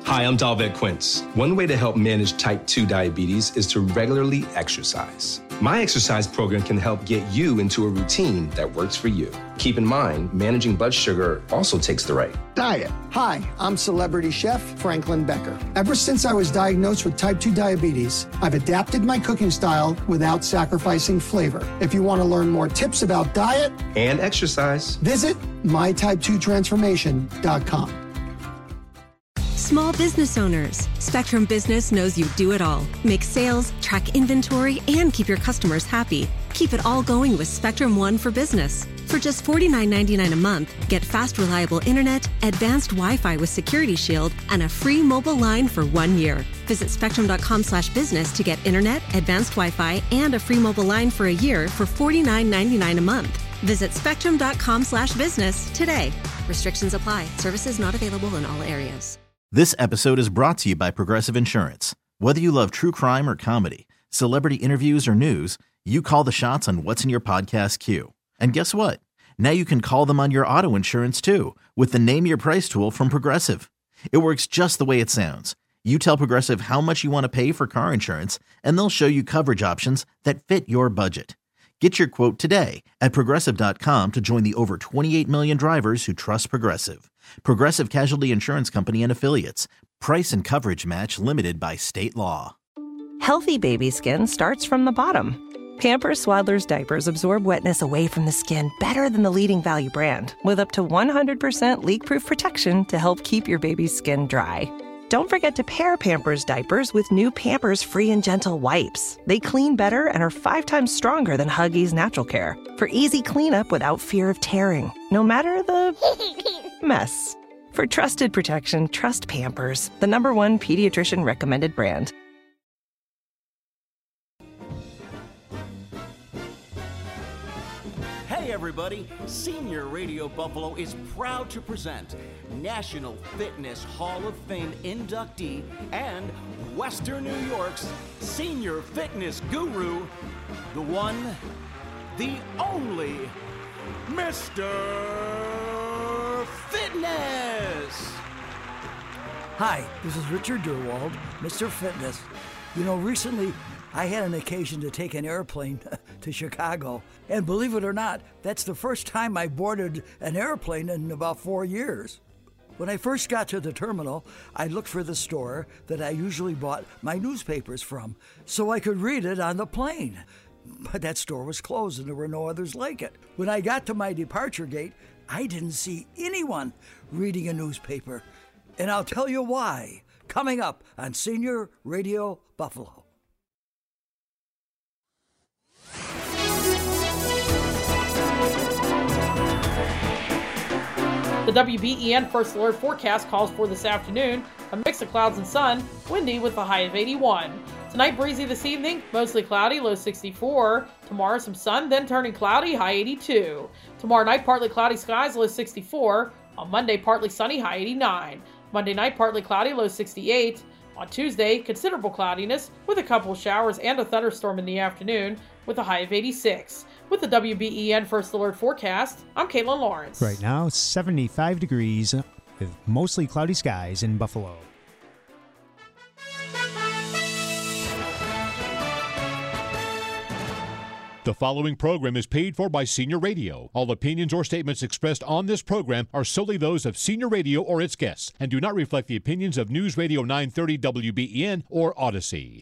Hi, I'm Dalvet Quince. One way to help manage type 2 diabetes is to regularly exercise. My exercise program can help get you into a routine that works for you. Keep in mind, managing blood sugar also takes the right diet. Hi, I'm celebrity chef Franklin Becker. Ever since I was diagnosed with type 2 diabetes, I've adapted my cooking style without sacrificing flavor. If you want to learn more tips about diet and exercise, visit mytype2transformation.com. Small business owners, Spectrum Business knows you do it all. Make sales, track inventory, and keep your customers happy. Keep it all going with Spectrum One for Business. For just $49.99 a month, get fast, reliable internet, advanced Wi-Fi with Security Shield, and a free mobile line for 1 year. Visit spectrum.com/business to get internet, advanced Wi-Fi, and a free mobile line for a year for $49.99 a month. Visit spectrum.com/business today. Restrictions apply. Services not available in all areas. This episode is brought to you by Progressive Insurance. Whether you love true crime or comedy, celebrity interviews or news, you call the shots on what's in your podcast queue. And guess what? Now you can call them on your auto insurance too with the Name Your Price tool from Progressive. It works just the way it sounds. You tell Progressive how much you want to pay for car insurance, and they'll show you coverage options that fit your budget. Get your quote today at Progressive.com to join the over 28 million drivers who trust Progressive. Progressive Casualty Insurance Company and Affiliates. Price and coverage match limited by state law. Healthy baby skin starts from the bottom. Pampers Swaddlers diapers absorb wetness away from the skin better than the leading value brand, with up to 100% leak-proof protection to help keep your baby's skin dry. Don't forget to pair Pampers diapers with new Pampers Free and Gentle wipes. They clean better and are 5 times stronger than Huggies Natural Care for easy cleanup without fear of tearing, no matter the mess. For trusted protection, trust Pampers, the #1 pediatrician recommended brand. Hey everybody, Senior Radio Buffalo is proud to present National Fitness Hall of Fame inductee and Western New York's senior fitness guru, the one, the only, Mr. Fitness! Hi, this is Richard Durwald, Mr. Fitness. You know, recently I had an occasion to take an airplane to Chicago, and believe it or not, that's the first time I boarded an airplane in about 4 years. When I first got to the terminal, I looked for the store that I usually bought my newspapers from, so I could read it on the plane. But that store was closed and there were no others like it. When I got to my departure gate, I didn't see anyone reading a newspaper. And I'll tell you why, coming up on Senior Radio Buffalo. The WBEN First Alert forecast calls for this afternoon a mix of clouds and sun, windy with a high of 81. Tonight breezy this evening, mostly cloudy, low 64. Tomorrow some sun, then turning cloudy, high 82. Tomorrow night partly cloudy skies, low 64. On Monday partly sunny, high 89. Monday night partly cloudy, low 68. On Tuesday, considerable cloudiness with a couple of showers and a thunderstorm in the afternoon with a high of 86. With the WBEN First Alert forecast, I'm Caitlin Lawrence. Right now, 75 degrees with mostly cloudy skies in Buffalo. The following program is paid for by Senior Radio. All opinions or statements expressed on this program are solely those of Senior Radio or its guests and do not reflect the opinions of News Radio 930 WBEN or Odyssey.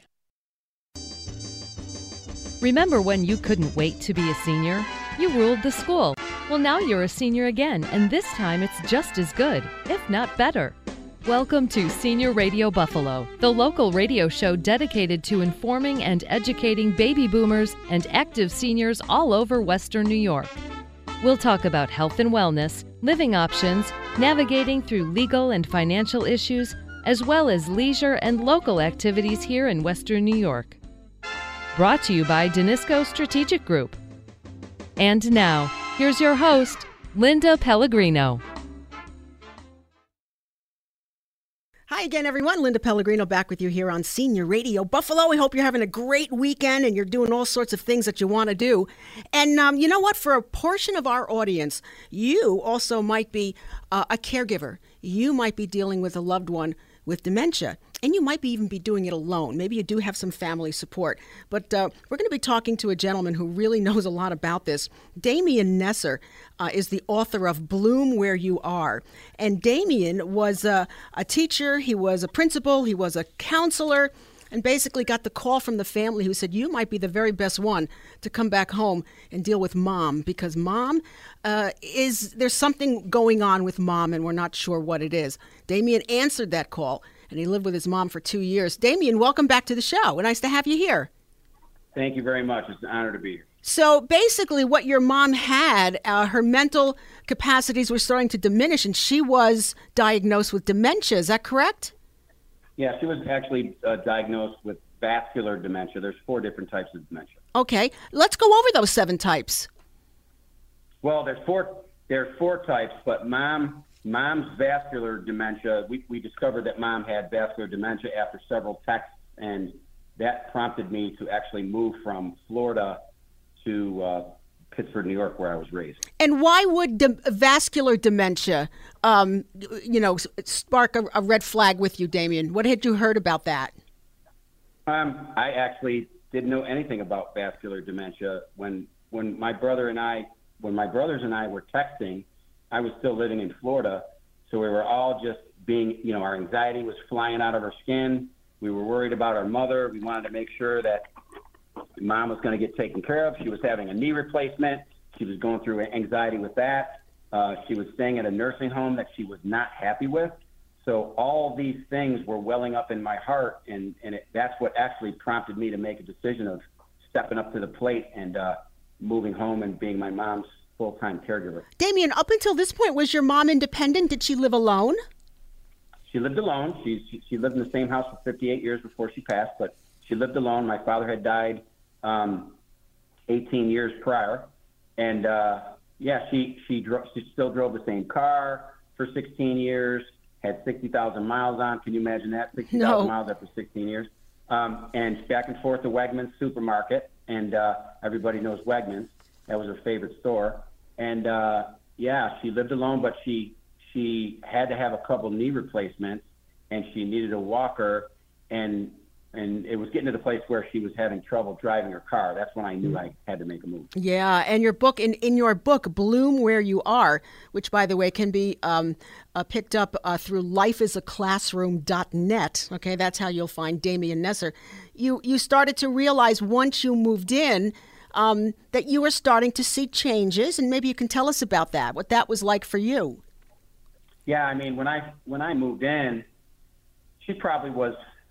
Remember when you couldn't wait to be a senior? You ruled the school. Well, now you're a senior again, and this time it's just as good, if not better. Welcome to Senior Radio Buffalo, the local radio show dedicated to informing and educating baby boomers and active seniors all over Western New York. We'll talk about health and wellness, living options, navigating through legal and financial issues, as well as leisure and local activities here in Western New York. Brought to you by Danisco Strategic Group. And now, here's your host, Linda Pellegrino. Hi again, everyone. Linda Pellegrino back with you here on Senior Radio Buffalo. We hope you're having a great weekend and you're doing all sorts of things that you want to do. And you know what? For a portion of our audience, you also might be a caregiver. You might be dealing with a loved one with dementia. And you might even be doing it alone. Maybe you do have some family support. But we're going to be talking to a gentleman who really knows a lot about this. Damien Nesser is the author of Bloom Where You Are. And Damien was a teacher, he was a principal, he was a counselor, and basically got the call from the family who said, you might be the very best one to come back home and deal with Mom, because Mom there's something going on with Mom and we're not sure what it is. Damien answered that call, and he lived with his mom for 2 years. Damien, welcome back to the show. Nice to have you here. Thank you very much. It's an honor to be here. So basically what your mom had, her mental capacities were starting to diminish, and she was diagnosed with dementia. Is that correct? Yeah, she was actually diagnosed with vascular dementia. There's 4 different types of dementia. Okay. Let's go over those 7 types. Well, there's four types, but Mom's vascular dementia, we discovered that Mom had vascular dementia after several texts, and that prompted me to actually move from Florida to Pittsford, New York, where I was raised. And why would vascular dementia, spark a red flag with you, Damien? What had you heard about that? I actually didn't know anything about vascular dementia. When my brothers and I were texting, I was still living in Florida, so we were all just being, our anxiety was flying out of our skin. We were worried about our mother. We wanted to make sure that Mom was going to get taken care of. She was having a knee replacement. She was going through anxiety with that. She was staying at a nursing home that she was not happy with. So all these things were welling up in my heart, and that's what actually prompted me to make a decision of stepping up to the plate and moving home and being my mom's full-time caregiver. Damien, up until this point, was your mom independent? Did she live alone? She lived alone. She lived in the same house for 58 years before she passed, but she lived alone. My father had died 18 years prior. And, she still drove the same car for 16 years, had 60,000 miles on. Can you imagine that? 60,000 miles after 16 years. And back and forth to Wegmans supermarket. And everybody knows Wegmans. That was her favorite store. And, she lived alone, but she had to have a couple knee replacements, and she needed a walker, and it was getting to the place where she was having trouble driving her car. That's when I knew I had to make a move. Yeah, and your book, in your book, Bloom Where You Are, which, by the way, can be picked up through lifeisaclassroom.net. Okay, that's how you'll find Damien Nesser. You started to realize once you moved in that you were starting to see changes, and maybe you can tell us about that, what that was like for you. Yeah, I mean, when I moved in, she probably was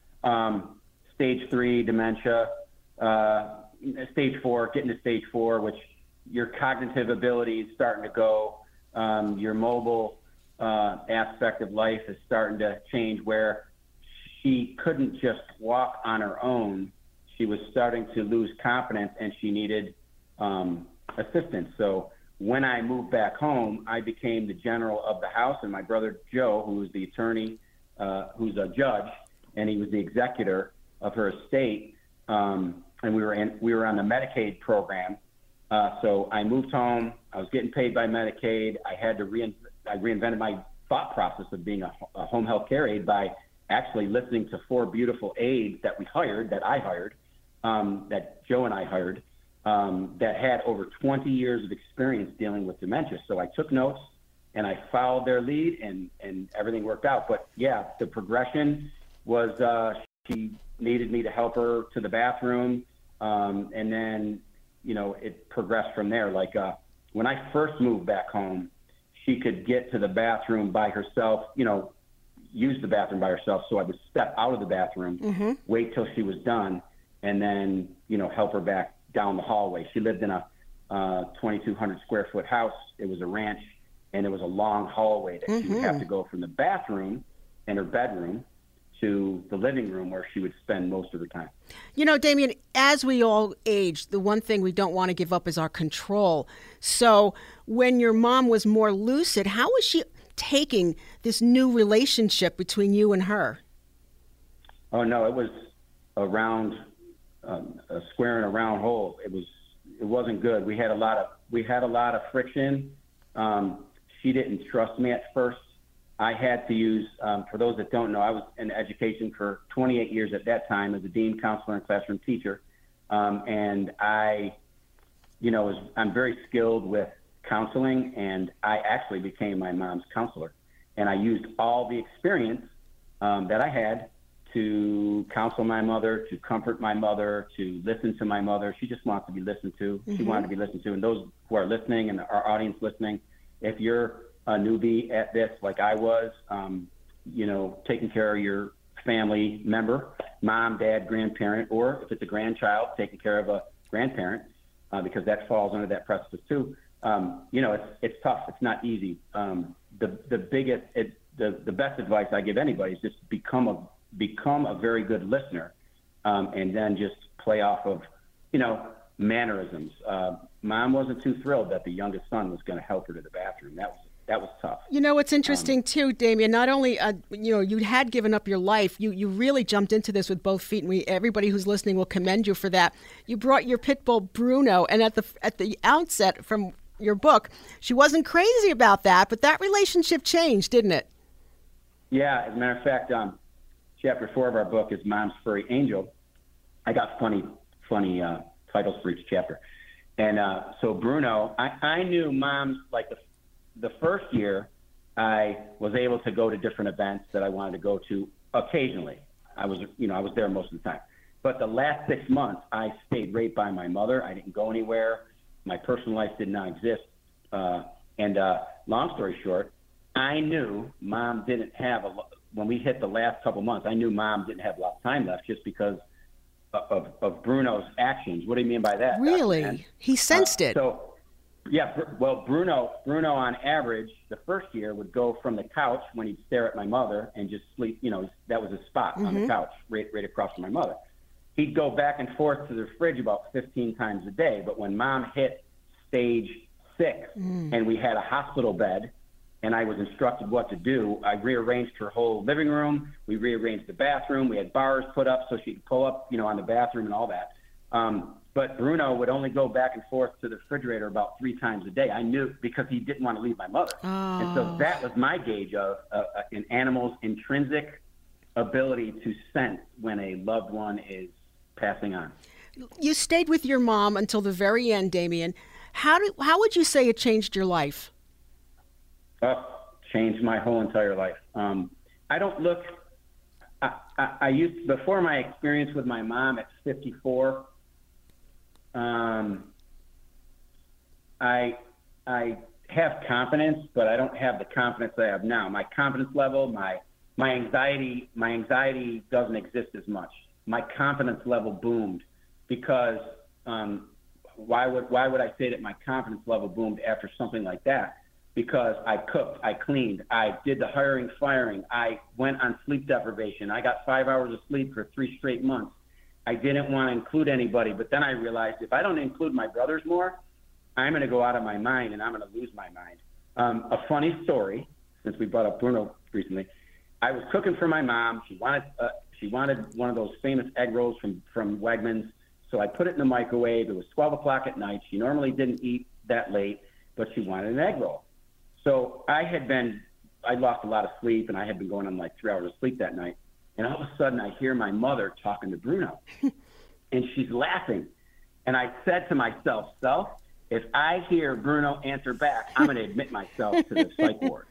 stage 3 dementia, stage 4, getting to stage 4, which your cognitive ability is starting to go, your mobile aspect of life is starting to change, where she couldn't just walk on her own. She was starting to lose confidence, and she needed assistance. So when I moved back home, I became the general of the house, and my brother Joe, who was the attorney, who's a judge, and he was the executor of her estate, and we were on the Medicaid program. So I moved home. I was getting paid by Medicaid. I had to I reinvented my thought process of being a home health care aide by actually listening to 4 beautiful aides that I hired, that Joe and I hired, that had over 20 years of experience dealing with dementia. So I took notes and I followed their lead, and everything worked out. But yeah, the progression was she needed me to help her to the bathroom. And then, it progressed from there. Like when I first moved back home, she could get to the bathroom by herself, use the bathroom by herself. So I would step out of the bathroom, wait till she was done, and then, help her back down the hallway. She lived in a 2,200 square foot house. It was a ranch, and it was a long hallway that she would have to go from the bathroom and her bedroom to the living room, where she would spend most of her time. Damien, as we all age, the one thing we don't want to give up is our control. So when your mom was more lucid, how was she taking this new relationship between you and her? Oh, no, it was a square in a round hole. It wasn't good. We had a lot of friction. She didn't trust me at first. I had to use, for those that don't know, I was in education for 28 years at that time as a dean, counselor, and classroom teacher. And I'm very skilled with counseling, and I actually became my mom's counselor. And I used all the experience that I had to counsel my mother, to comfort my mother, to listen to my mother. She just wants to be listened to. She wanted to be listened to. And those who are listening and our audience listening, if you're a newbie at this like I was, taking care of your family member, mom, dad, grandparent, or if it's a grandchild, taking care of a grandparent, because that falls under that precipice too. It's tough. It's not easy. The best advice I give anybody is just become a very good listener, and then just play off of, mannerisms. Mom wasn't too thrilled that the youngest son was going to help her to the bathroom. That was tough. What's interesting too, Damien, not only, you had given up your life, you really jumped into this with both feet, and everybody who's listening will commend you for that. You brought your pit bull, Bruno, and at the outset from your book, she wasn't crazy about that, but that relationship changed, didn't it? Yeah, as a matter of fact, chapter 4 of our book is Mom's Furry Angel. I got funny titles for each chapter. And so Bruno, I knew Mom's, like the first year, I was able to go to different events that I wanted to go to occasionally. I was there most of the time. But the last 6 months, I stayed right by my mother. I didn't go anywhere. My personal life did not exist. And long story short, I knew Mom didn't have when we hit the last couple months, I knew Mom didn't have a lot of time left just because of Bruno's actions. What do you mean by that? Really? He sensed it. So, yeah, Bruno on average, the first year would go from the couch when he'd stare at my mother and just sleep. That was his spot on the couch, right across from my mother. He'd go back and forth to the fridge about 15 times a day. But when Mom hit stage 6 and we had a hospital bed and I was instructed what to do, I rearranged her whole living room. We rearranged the bathroom. We had bars put up so she could pull up, on the bathroom and all that. But Bruno would only go back and forth to the refrigerator about 3 times a day. I knew, because he didn't want to leave my mother. Oh. And so that was my gauge of an animal's intrinsic ability to sense when a loved one is passing on. You stayed with your mom until the very end, Damien. How would you say it changed your life? Changed my whole entire life. I don't look. I used, before my experience with my mom at 54. I have confidence, but I don't have the confidence I have now. My confidence level, my anxiety doesn't exist as much. My confidence level boomed because why would I say that my confidence level boomed after something like that? Because I cooked, I cleaned, I did the hiring, firing, I went on sleep deprivation. I got 5 hours of sleep for 3 straight months. I didn't want to include anybody, but then I realized if I don't include my brothers more, I'm going to go out of my mind and I'm going to lose my mind. A funny story, since we brought up Bruno recently, I was cooking for my mom. She wanted one of those famous egg rolls from Wegmans. So I put it in the microwave. It was 12 o'clock at night. She normally didn't eat that late, but she wanted an egg roll. So I lost a lot of sleep, and I had been going on like 3 hours of sleep that night. And all of a sudden, I hear my mother talking to Bruno, and she's laughing. And I said to myself, Self, if I hear Bruno answer back, I'm going to admit myself to the psych ward.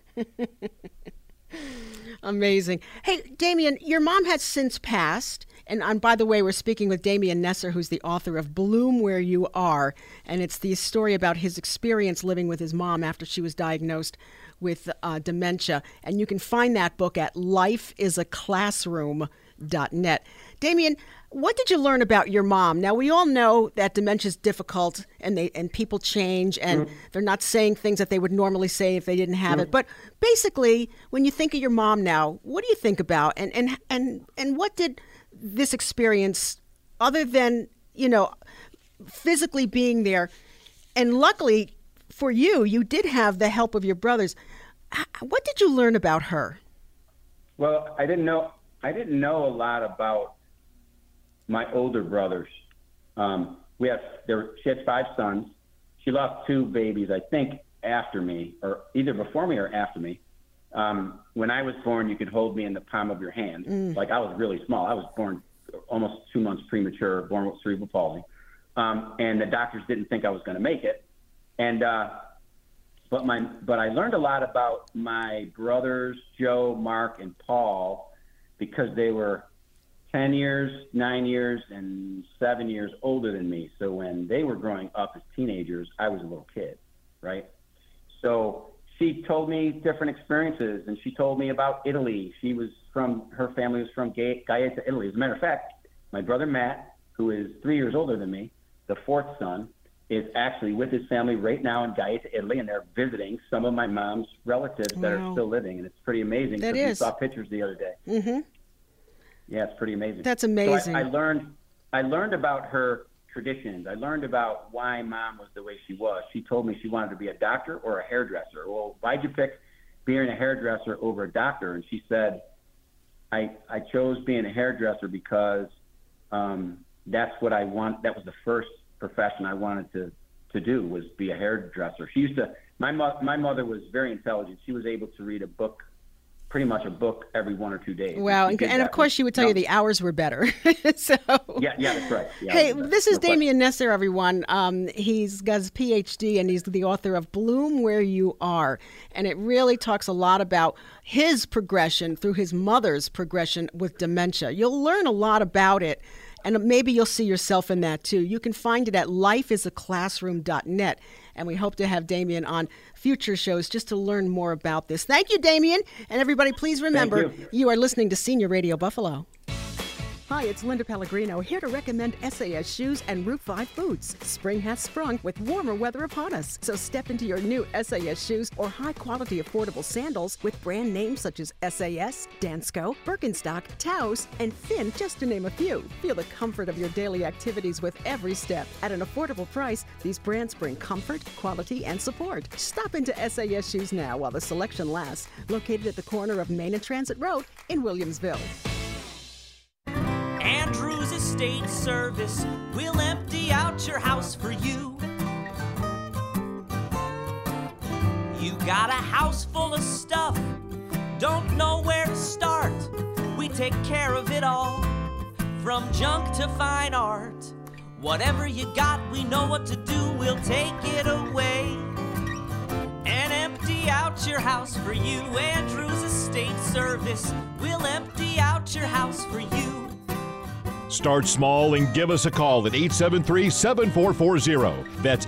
Amazing. Hey, Damien, your mom has since passed. And by the way, we're speaking with Damien Nesser, who's the author of Bloom Where You Are. And it's the story about his experience living with his mom after she was diagnosed with dementia. And you can find that book at lifeisaclassroom.net. Damien, what did you learn about your mom? Now, we all know that dementia is difficult and people change and they're not saying things that they would normally say if they didn't have it. But basically, when you think of your mom now, what do you think about? And what did this experience, other than, physically being there, and luckily for you, you did have the help of your brothers. What did you learn about her? Well, I didn't know a lot about my older brothers. She had 5 sons. She lost 2 babies, I think, after me, or either before me or after me. when I was born, you could hold me in the palm of your hand. Like, I was really small. I was born almost 2 months premature, born with cerebral palsy. And the doctors didn't think I was going to make it. And, but I learned a lot about my brothers, Joe, Mark, and Paul, because they were 10 years, 9 years, and 7 years older than me. So when they were growing up as teenagers, I was a little kid, right? So she told me different experiences, and she told me about Italy. Her family was from Gaeta, Italy. As a matter of fact, my brother Matt, who is 3 years older than me, the fourth son, is actually with his family right now in Gaeta, Italy, and they're visiting some of my mom's relatives that are still living, and it's pretty amazing. That is. We saw pictures the other day. Mm-hmm. Yeah, it's pretty amazing. That's amazing. So I learned about her traditions. I learned about why Mom was the way she was. She told me she wanted to be a doctor or a hairdresser. Well, why'd you pick being a hairdresser over a doctor? And she said, I chose being a hairdresser because that's what I want. That was the first profession I wanted to do, was be a hairdresser. She used to. My mother was very intelligent. She was able to read a book, pretty much a book, every 1 or 2 days. Wow, and of course she would tell you the hours were better. So yeah, that's right. Yeah, hey, this is Damien Nesser, everyone. He's got his PhD, and he's the author of Bloom Where You Are, and it really talks a lot about his progression through his mother's progression with dementia. You'll learn a lot about it, and maybe you'll see yourself in that too. You can find it at lifeisaclassroom.net. And we hope to have Damien on future shows just to learn more about this. Thank you, Damien. And everybody, please remember, you are listening to Senior Radio Buffalo. Hi, it's Linda Pellegrino, here to recommend SAS shoes and Route 5 boots. Spring has sprung with warmer weather upon us, so step into your new SAS shoes or high-quality affordable sandals with brand names such as SAS, Dansko, Birkenstock, Taos, and Finn, just to name a few. Feel the comfort of your daily activities with every step. At an affordable price, these brands bring comfort, quality, and support. Stop into SAS shoes now while the selection lasts. Located at the corner of Main and Transit Road in Williamsville. Andrews Estate Service will empty out your house for you. You got a house full of stuff, don't know where to start. We take care of it all, from junk to fine art. Whatever you got, we know what to do, we'll take it away and empty out your house for you. Andrews Estate Service will empty out your house for you. Start small and give us a call at 873-7440. That's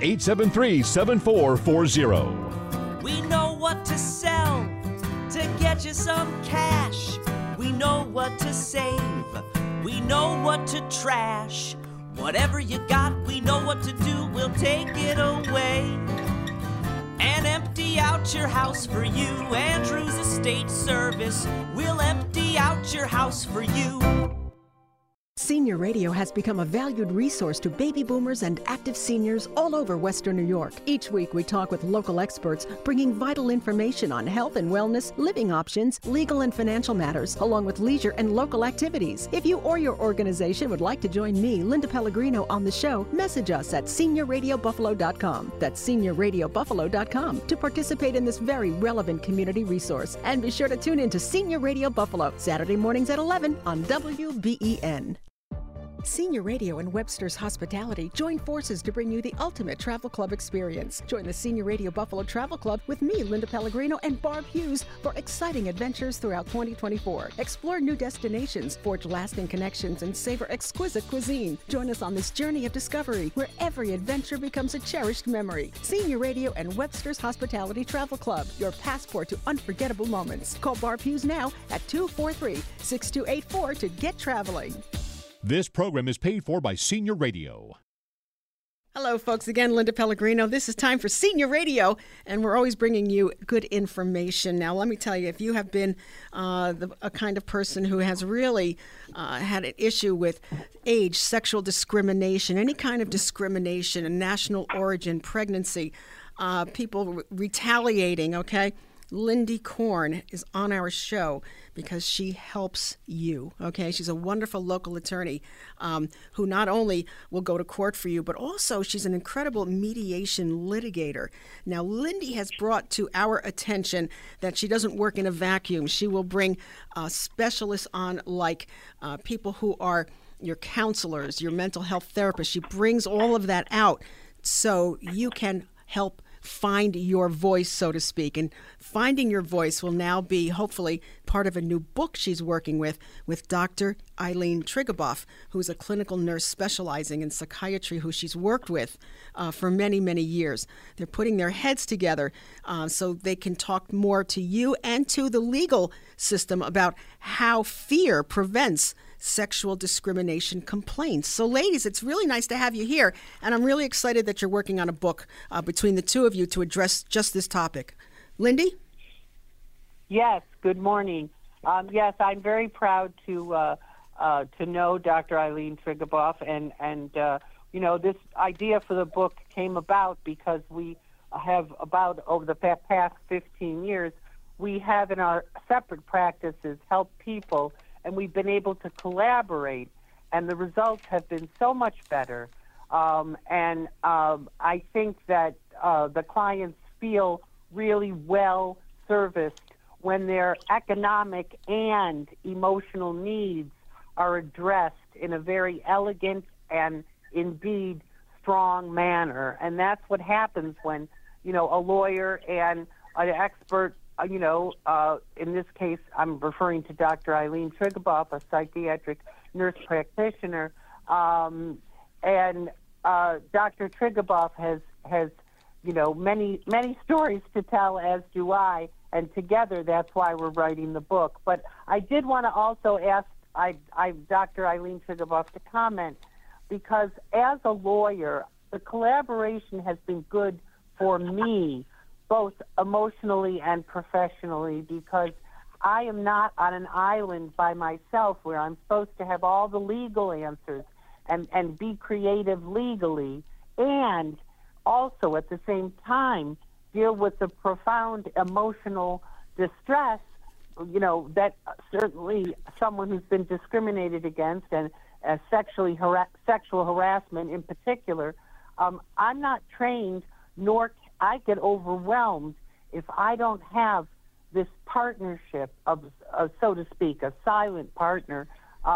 873-7440. We know what to sell to get you some cash. We know what to save. We know what to trash. Whatever you got, we know what to do. We'll take it away and empty out your house for you. Andrews Estate Service will empty out your house for you. Senior Radio has become a valued resource to baby boomers and active seniors all over Western New York. Each week we talk with local experts, bringing vital information on health and wellness, living options, legal and financial matters, along with leisure and local activities. If you or your organization would like to join me, Linda Pellegrino, on the show, message us at seniorradiobuffalo.com. That's seniorradiobuffalo.com to participate in this very relevant community resource. And be sure to tune in to Senior Radio Buffalo, Saturday mornings at 11 on WBEN. Senior Radio and Webster's Hospitality join forces to bring you the ultimate travel club experience. Join the Senior Radio Buffalo Travel Club with me, Linda Pellegrino, and Barb Hughes for exciting adventures throughout 2024. Explore new destinations, forge lasting connections, and savor exquisite cuisine. Join us on this journey of discovery where every adventure becomes a cherished memory. Senior Radio and Webster's Hospitality Travel Club, your passport to unforgettable moments. Call Barb Hughes now at 243-6284 to get traveling. This program is paid for by Senior Radio. Hello, folks. Again, Linda Pellegrino. This is time for Senior Radio, and we're always bringing you good information. Now, let me tell you, if you have been a kind of person who has really had an issue with age, sexual discrimination, any kind of discrimination, national origin, pregnancy, people retaliating, okay? Lindy Korn is on our show because she helps you, okay? She's a wonderful local attorney who not only will go to court for you, but also she's an incredible mediation litigator. Now, Lindy has brought to our attention that she doesn't work in a vacuum. She will bring specialists on, like people who are your counselors, your mental health therapists. She brings all of that out so you can help find your voice, so to speak. And finding your voice will now be hopefully part of a new book she's working with Dr. Eileen Triguboff, who's a clinical nurse specializing in psychiatry, who she's worked with for many, many years. They're putting their heads together so they can talk more to you and to the legal system about how fear prevents sexual discrimination complaints. So, ladies, it's really nice to have you here, and I'm really excited that you're working on a book between the two of you to address just this topic. Lindy? Yes, good morning. Yes, I'm very proud to know Dr. Eileen Triguboff, and this idea for the book came about because we have over the past 15 years, we have in our separate practices helped people, and we've been able to collaborate, and the results have been so much better. I think that the clients feel really well serviced when their economic and emotional needs are addressed in a very elegant and indeed strong manner. And that's what happens when, a lawyer and an expert, in this case, I'm referring to Dr. Eileen Triguboff, a psychiatric nurse practitioner, and Dr. Triguboff has many stories to tell, as do I, and together that's why we're writing the book. But I did want to also ask Dr. Eileen Triguboff to comment, because as a lawyer, the collaboration has been good for me, both emotionally and professionally, because I am not on an island by myself where I'm supposed to have all the legal answers and be creative legally, and also at the same time deal with the profound emotional distress, that certainly someone who's been discriminated against, and sexual harassment in particular. I'm not trained, nor I get overwhelmed if I don't have this partnership of so to speak, a silent partner,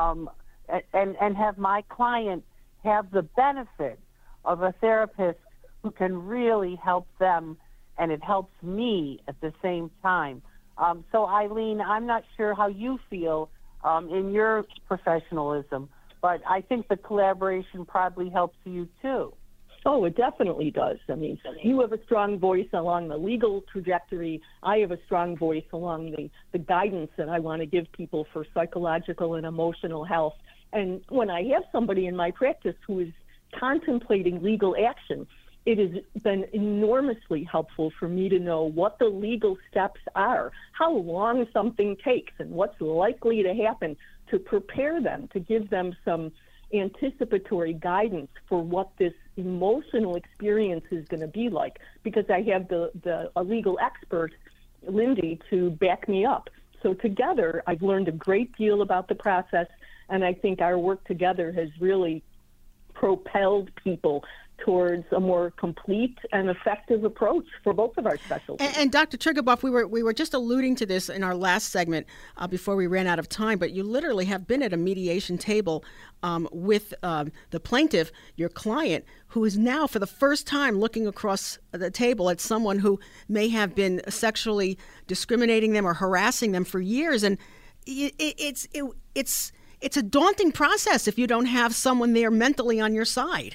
and have my client have the benefit of a therapist who can really help them, and it helps me at the same time. So, Eileen, I'm not sure how you feel in your professionalism, but I think the collaboration probably helps you too. Oh, it definitely does. I mean, you have a strong voice along the legal trajectory. I have a strong voice along the guidance that I want to give people for psychological and emotional health. And when I have somebody in my practice who is contemplating legal action, it has been enormously helpful for me to know what the legal steps are, how long something takes, and what's likely to happen, to prepare them, to give them some anticipatory guidance for what this emotional experience is going to be like, because I have a legal expert, Lindy, to back me up. So together, I've learned a great deal about the process, and I think our work together has really propelled people towards a more complete and effective approach for both of our specialties. And Dr. Triguboff, we were just alluding to this in our last segment before we ran out of time, but you literally have been at a mediation table with the plaintiff, your client, who is now for the first time looking across the table at someone who may have been sexually discriminating them or harassing them for years. And it's a daunting process if you don't have someone there mentally on your side.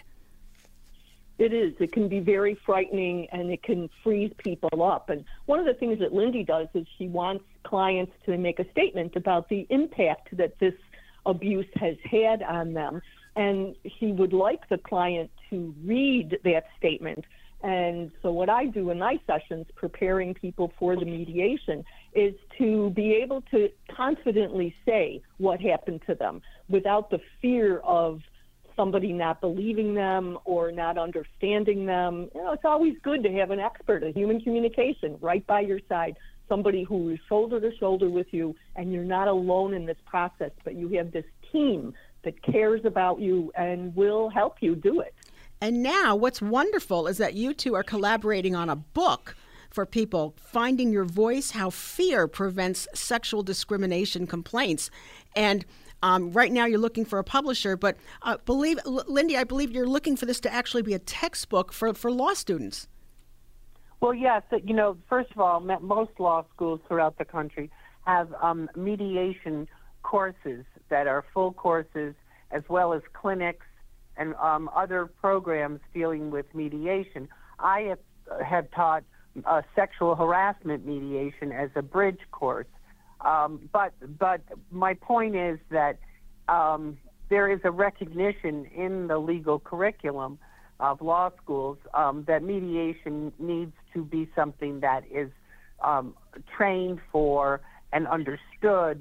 It is. It can be very frightening, and it can freeze people up. And one of the things that Lindy does is she wants clients to make a statement about the impact that this abuse has had on them. And she would like the client to read that statement. And so what I do in my sessions, preparing people for the mediation, is to be able to confidently say what happened to them without the fear of somebody not believing them or not understanding them. It's always good to have an expert, a human communication, right by your side somebody who is shoulder to shoulder with you, and you're not alone in this process, but you have this team that cares about you and will help you do it. And now what's wonderful is that you two are collaborating on a book for people, Finding Your Voice, How Fear Prevents Sexual Discrimination Complaints. And right now you're looking for a publisher, but Lindy, I believe you're looking for this to actually be a textbook for law students. Well, yes. First of all, most law schools throughout the country have mediation courses that are full courses, as well as clinics and other programs dealing with mediation. I have taught sexual harassment mediation as a bridge course. But my point is that there is a recognition in the legal curriculum of law schools that mediation needs to be something that is trained for and understood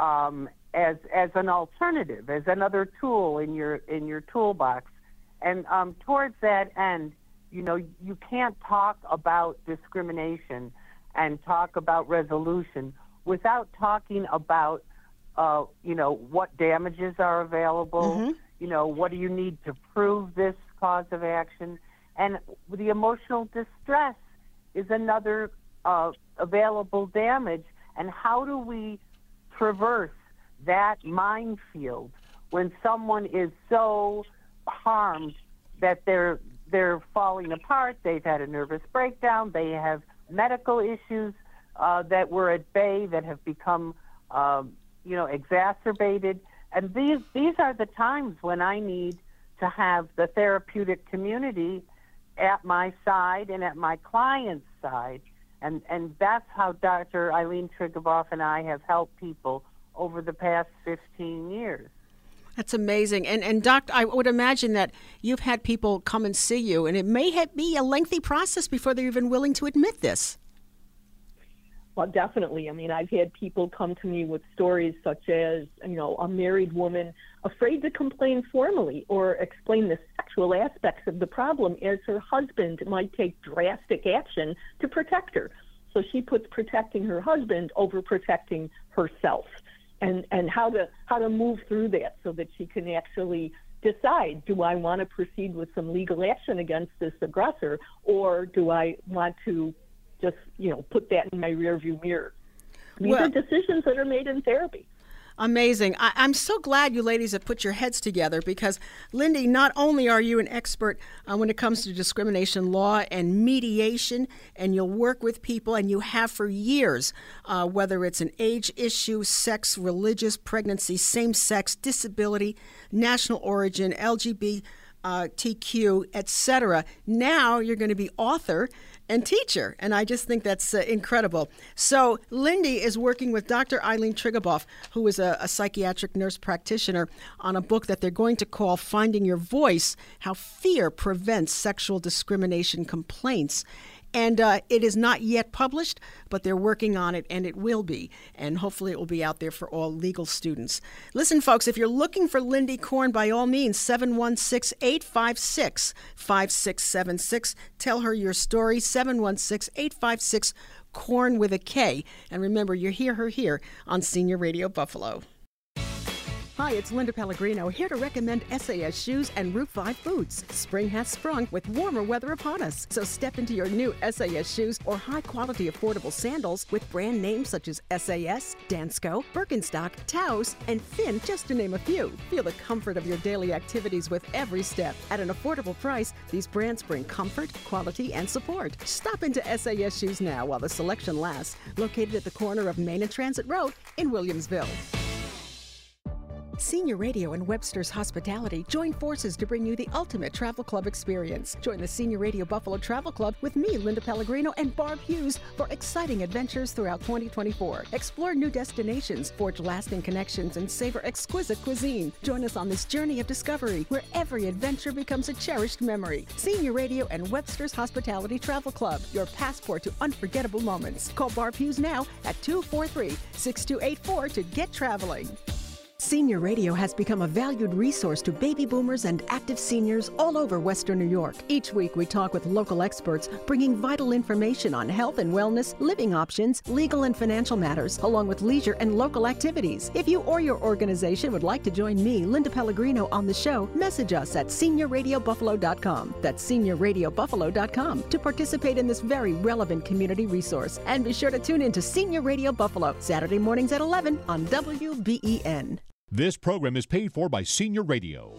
as an alternative, as another tool in your toolbox. And towards that end, you can't talk about discrimination and talk about resolution without talking about, what damages are available, what do you need to prove this cause of action. And the emotional distress is another available damage. And how do we traverse that minefield when someone is so harmed that they're falling apart, they've had a nervous breakdown, they have medical issues that were at bay that have become, exacerbated. And these are the times when I need to have the therapeutic community at my side and at my client's side. And that's how Dr. Eileen Triguboff and I have helped people over the past 15 years. That's amazing. And Doc, I would imagine that you've had people come and see you, and it may be a lengthy process before they're even willing to admit this. Well, definitely. I mean, I've had people come to me with stories such as, a married woman afraid to complain formally or explain the sexual aspects of the problem, as her husband might take drastic action to protect her. So she puts protecting her husband over protecting herself. And how to move through that so that she can actually decide, do I want to proceed with some legal action against this aggressor, or do I want to just, put that in my rearview mirror? These are decisions that are made in therapy. Amazing. I'm so glad you ladies have put your heads together, because, Lindy, not only are you an expert when it comes to discrimination law and mediation, and you'll work with people, and you have for years, whether it's an age issue, sex, religious, pregnancy, same-sex, disability, national origin, LGBTQ, etc. Now you're going to be author and teacher, and I just think that's incredible. So Lindy is working with Dr. Eileen Triguboff, who is a psychiatric nurse practitioner, on a book that they're going to call Finding Your Voice, How Fear Prevents Sexual Discrimination Complaints. And it is not yet published, but they're working on it, and it will be. And hopefully it will be out there for all legal students. Listen, folks, if you're looking for Lindy Korn, by all means, 716-856-5676. Tell her your story, 716-856-KORN with a K. And remember, you hear her here on Senior Radio Buffalo. Hi, it's Linda Pellegrino, here to recommend SAS shoes and Route 5 boots. Spring has sprung with warmer weather upon us, so step into your new SAS shoes or high-quality affordable sandals with brand names such as SAS, Dansko, Birkenstock, Taos, and Finn, just to name a few. Feel the comfort of your daily activities with every step. At an affordable price, these brands bring comfort, quality, and support. Stop into SAS shoes now while the selection lasts. Located at the corner of Main and Transit Road in Williamsville. Senior Radio and Webster's Hospitality join forces to bring you the ultimate travel club experience. Join the Senior Radio Buffalo Travel Club with me, Linda Pellegrino, and Barb Hughes for exciting adventures throughout 2024. Explore new destinations, forge lasting connections, and savor exquisite cuisine. Join us on this journey of discovery where every adventure becomes a cherished memory. Senior Radio and Webster's Hospitality Travel Club, your passport to unforgettable moments. Call Barb Hughes now at 243-6284 to get traveling. Senior Radio has become a valued resource to baby boomers and active seniors all over Western New York. Each week we talk with local experts, bringing vital information on health and wellness, living options, legal and financial matters, along with leisure and local activities. If you or your organization would like to join me, Linda Pellegrino, on the show, message us at seniorradiobuffalo.com. That's seniorradiobuffalo.com to participate in this very relevant community resource. And be sure to tune in to Senior Radio Buffalo, Saturday mornings at 11 on WBEN. This program is paid for by Senior Radio.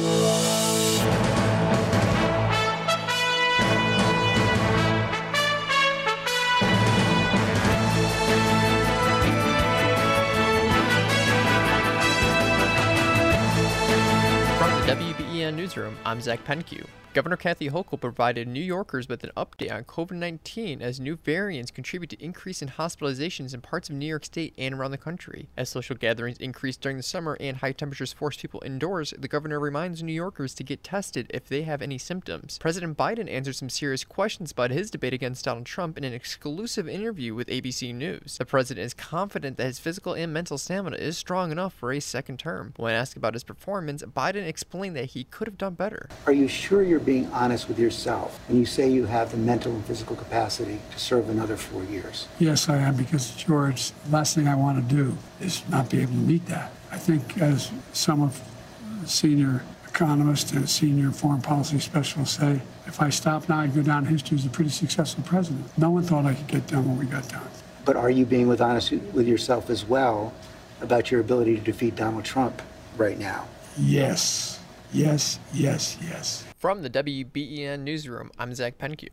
From the WBEN Newsroom, I'm Zach Penkew. Governor Kathy Hochul provided New Yorkers with an update on COVID-19 as new variants contribute to increase in hospitalizations in parts of New York State and around the country. As social gatherings increase during the summer and high temperatures force people indoors, the governor reminds New Yorkers to get tested if they have any symptoms. President Biden answered some serious questions about his debate against Donald Trump in an exclusive interview with ABC News. The president is confident that his physical and mental stamina is strong enough for a second term. When asked about his performance, Biden explained that he could have done better. Are you sure you're being honest with yourself when you say you have the mental and physical capacity to serve another 4 years? Yes, I am, because, George, the last thing I want to do is not be able to meet that. I think, as some of the senior economists and senior foreign policy specialists say, if I stop now, I'd go down in history as a pretty successful president. No one thought I could get done what we got done. But are you being honest with yourself as well about your ability to defeat Donald Trump right now? Yes. Yes, yes, yes. From the WBEN Newsroom, I'm Zach Penkew.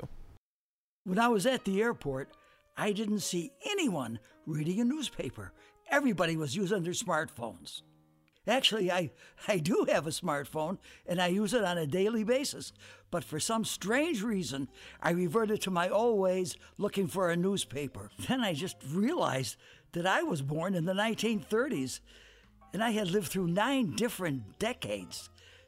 When I was at the airport, I didn't see anyone reading a newspaper. Everybody was using their smartphones. Actually, I do have a smartphone, and I use it on a daily basis. But for some strange reason, I reverted to my old ways looking for a newspaper. Then I just realized that I was born in the 1930s, and I had lived through 9 different decades.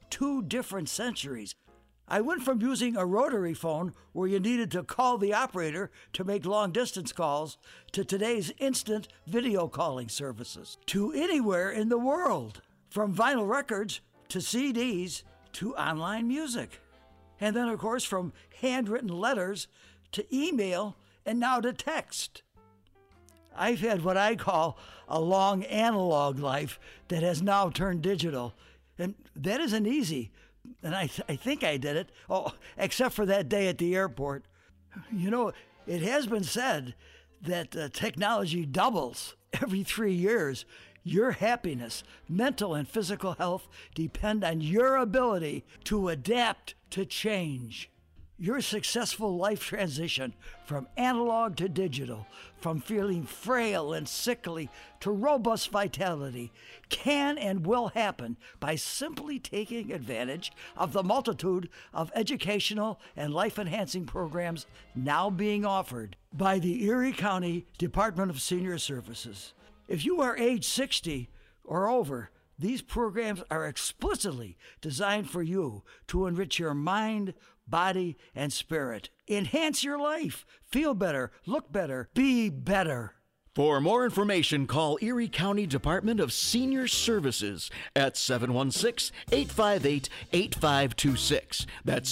2 different centuries. I went from using a rotary phone where you needed to call the operator to make long-distance calls to today's instant video calling services, to anywhere in the world, from vinyl records to CDs to online music. And then, of course, from handwritten letters to email and now to text. I've had what I call a long analog life that has now turned digital. And that isn't easy. And I think I did it. Oh, except for that day at the airport. You know, it has been said that technology doubles every 3 years. Your happiness, mental and physical health depend on your ability to adapt to change. Your successful life transition from analog to digital, from feeling frail and sickly to robust vitality, can and will happen by simply taking advantage of the multitude of educational and life-enhancing programs now being offered by the Erie County Department of Senior Services. If you are age 60 or over, these programs are explicitly designed for you to enrich your mind, body, and spirit. Enhance your life. Feel better. Look better. Be better. For more information, call Erie County Department of Senior Services at 716-858-8526. That's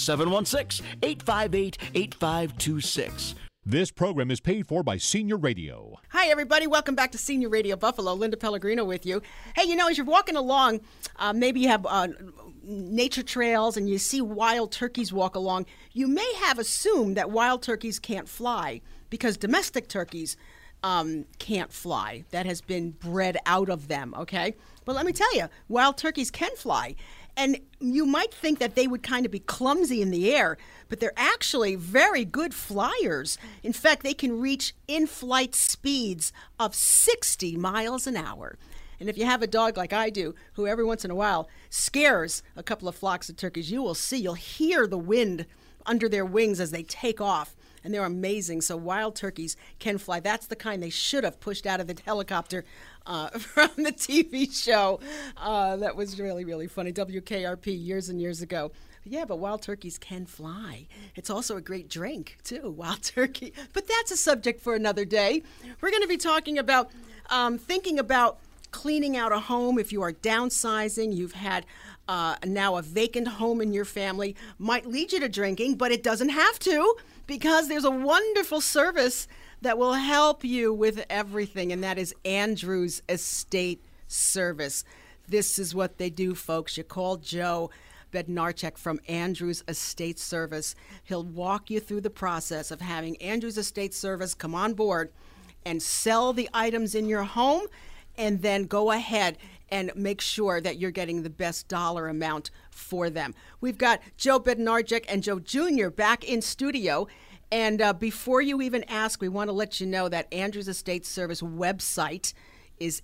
716-858-8526. This program is paid for by Senior Radio. Hi, everybody. Welcome back to Senior Radio Buffalo. Linda Pellegrino with you. Hey, you know, as you're walking along, maybe you have nature trails and you see wild turkeys walk along, you may have assumed that wild turkeys can't fly because domestic turkeys can't fly. That has been bred out of them, okay? But let me tell you, wild turkeys can fly. And you might think that they would kind of be clumsy in the air, but they're actually very good flyers. In fact, they can reach in-flight speeds of 60 miles an hour. And if you have a dog like I do, who every once in a while scares a couple of flocks of turkeys, you'll hear the wind under their wings as they take off. And they're amazing. So wild turkeys can fly. That's the kind they should have pushed out of the helicopter from the TV show. That was really, really funny. WKRP years and years ago. Yeah, but wild turkeys can fly. It's also a great drink, too, wild turkey. But that's a subject for another day. We're going to be talking about thinking about cleaning out a home, if you are downsizing, you've had now a vacant home in your family, might lead you to drinking, but it doesn't have to, because there's a wonderful service that will help you with everything, and that is Andrews Estate Service. This is what they do, folks. You call Joe Bednarchek from Andrews Estate Service. He'll walk you through the process of having Andrews Estate Service come on board and sell the items in your home, and then go ahead and make sure that you're getting the best dollar amount for them. We've got Joe Bednarchek and Joe Jr. back in studio. And before you even ask, we want to let you know that Andrews Estate Service website is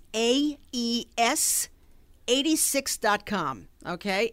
AES86.com, okay?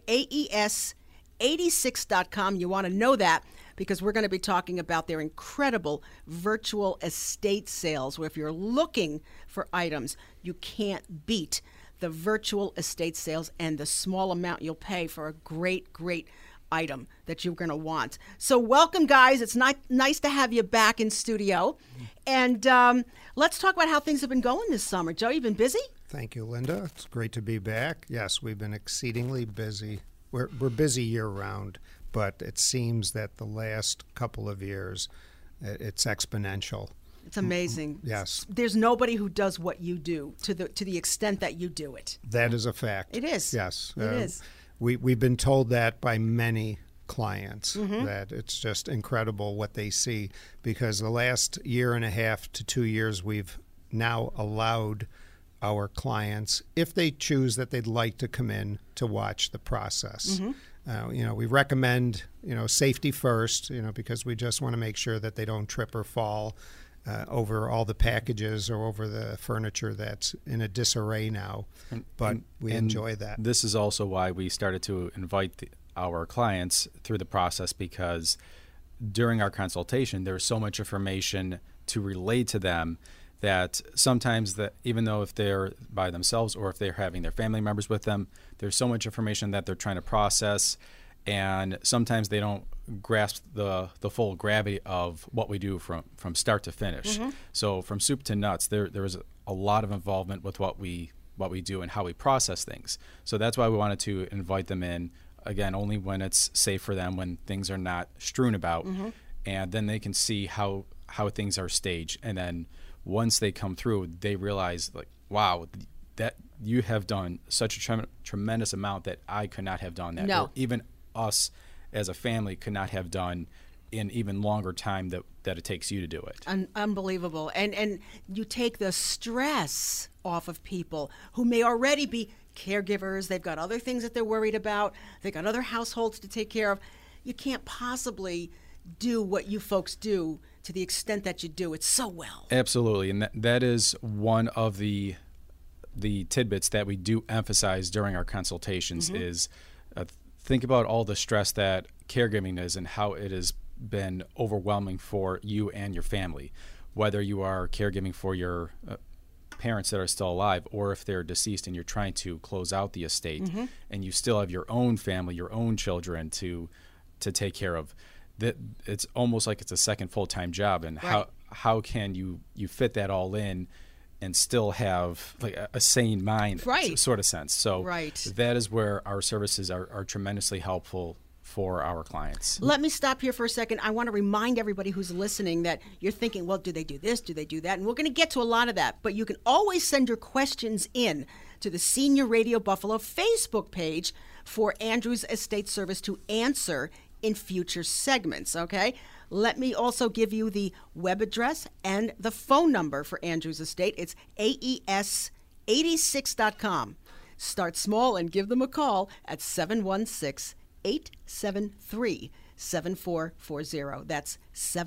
AES86.com. You want to know that because we're going to be talking about their incredible virtual estate sales, where if you're looking for items, you can't beat the virtual estate sales and the small amount you'll pay for a great, great item that you're going to want. So welcome, guys. It's nice to have you back in studio. And let's talk about how things have been going this summer. Joe, you've been busy? Thank you, Linda. It's great to be back. Yes, we've been exceedingly busy. We're busy year-round, but it seems that the last couple of years, it's exponential. It's amazing. Yes. There's nobody who does what you do to the extent that you do it. That is a fact. It is. Yes. It is. We've been told that by many clients, that it's just incredible what they see, because the last year and a half to 2 years, we've now allowed our clients, if they choose that they'd like to come in, to watch the process. We recommend, safety first, because we just want to make sure that they don't trip or fall over all the packages or over the furniture that's in a disarray now. But we enjoy that. This is also why we started to invite our clients through the process, because during our consultation, there's so much information to relay to them that sometimes, that even though if they're by themselves or if they're having their family members with them, there's so much information that they're trying to process, and sometimes they don't grasp the full gravity of what we do from start to finish. So from soup to nuts, there is a lot of involvement with what we do and how we process things. So that's why we wanted to invite them in, again, only when it's safe for them, when things are not strewn about, and then they can see how things are staged. And then once they come through, they realize, like, wow, that you have done such a tremendous amount that I could not have done that. No. Or even us as a family could not have done in even longer time that it takes you to do it. Unbelievable. And you take the stress off of people who may already be caregivers. They've got other things that they're worried about. They've got other households to take care of. You can't possibly do what you folks do to the extent that you do it so well. Absolutely. And that is one of the tidbits that we do emphasize during our consultations is think about all the stress that caregiving is and how it has been overwhelming for you and your family, whether you are caregiving for your parents that are still alive, or if they're deceased and you're trying to close out the estate and you still have your own family, your own children to take care of. That it's almost like it's a second full-time job, and how can you fit that all in and still have like a sane mind, sort of sense. So that is where our services are tremendously helpful for our clients. Let me stop here for a second. I want to remind everybody who's listening that you're thinking, well, do they do this? Do they do that? And we're going to get to a lot of that. But you can always send your questions in to the Senior Radio Buffalo Facebook page for Andrews Estate Service to answer in future segments, okay? Let me also give you the web address and the phone number for Andrews Estate. It's AES86.com. Start small and give them a call at 716-873-7440. That's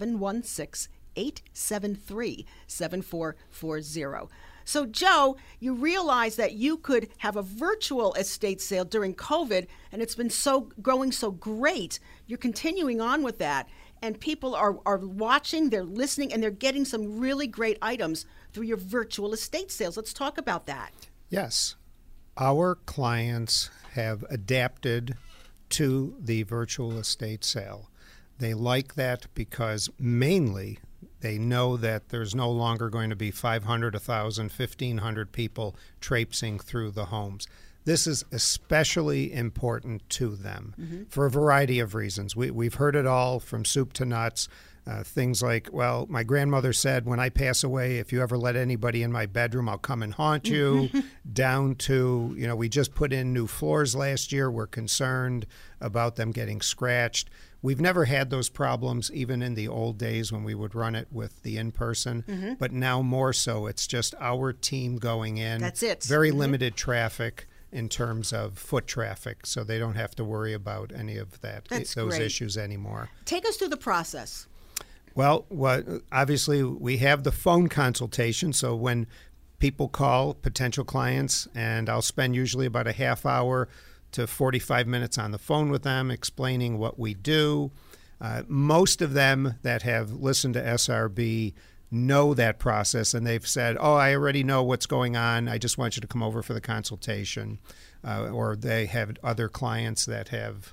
716-873-7440. So, Joe, you realize that you could have a virtual estate sale during COVID, and it's been growing so great. You're continuing on with that, and people are watching, they're listening, and they're getting some really great items through your virtual estate sales. Let's talk about that. Yes. Our clients have adapted to the virtual estate sale. They like that because mainly They know that there's no longer going to be 500, 1,000, 1,500 people traipsing through the homes. This is especially important to them for a variety of reasons. We've heard it all from soup to nuts. Things like, well, my grandmother said, when I pass away, if you ever let anybody in my bedroom, I'll come and haunt you, down to, we just put in new floors last year. We're concerned about them getting scratched. We've never had those problems, even in the old days when we would run it with the in-person, but now more so. It's just our team going in. That's it. Very limited traffic in terms of foot traffic, so they don't have to worry about any of those great. issues anymore. Take us through the process. Well, obviously, we have the phone consultation. So when people call, potential clients, and I'll spend usually about a half hour to 45 minutes on the phone with them, explaining what we do. Most of them that have listened to SRB know that process, and they've said, oh, I already know what's going on. I just want you to come over for the consultation. Or they have other clients that have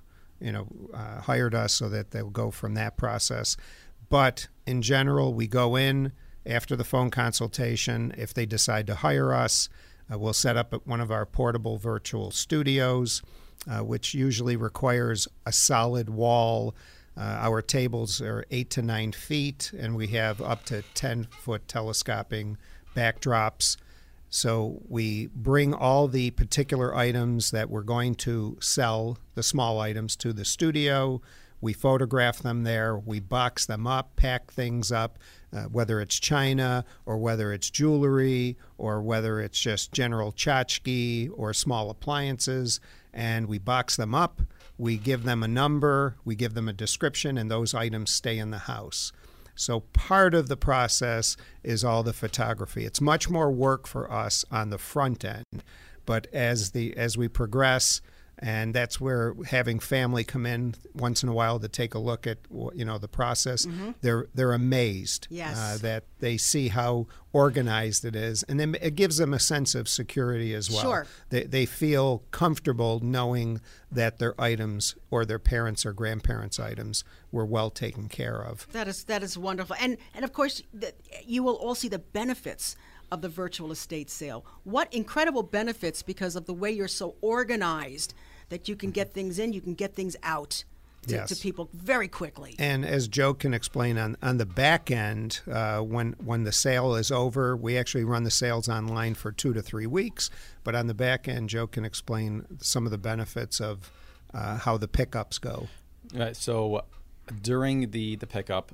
hired us so that they'll go from that process. But in general, we go in after the phone consultation. If they decide to hire us, we'll set up at one of our portable virtual studios, which usually requires a solid wall. Our tables are 8 to 9 feet, and we have up to 10-foot telescoping backdrops. So we bring all the particular items that we're going to sell, the small items, to the studio. We photograph them there. We box them up, pack things up, whether it's china or whether it's jewelry or whether it's just general tchotchke or small appliances. And we box them up. We give them a number. We give them a description, and those items stay in the house. So part of the process is all the photography. It's much more work for us on the front end, but as we progress, and that's where having family come in once in a while to take a look at the process. They're amazed that they see how organized it is, and then it gives them a sense of security as well. Sure. They feel comfortable knowing that their items or their parents' or grandparents' items were well taken care of. That is wonderful, and of course you will all see the benefits of the virtual estate sale. What incredible benefits because of the way you're so organized that you can get things in, you can get things out to people very quickly. And as Joe can explain, on the back end, when the sale is over, we actually run the sales online for 2 to 3 weeks. But on the back end, Joe can explain some of the benefits of how the pickups go. So during the pickup,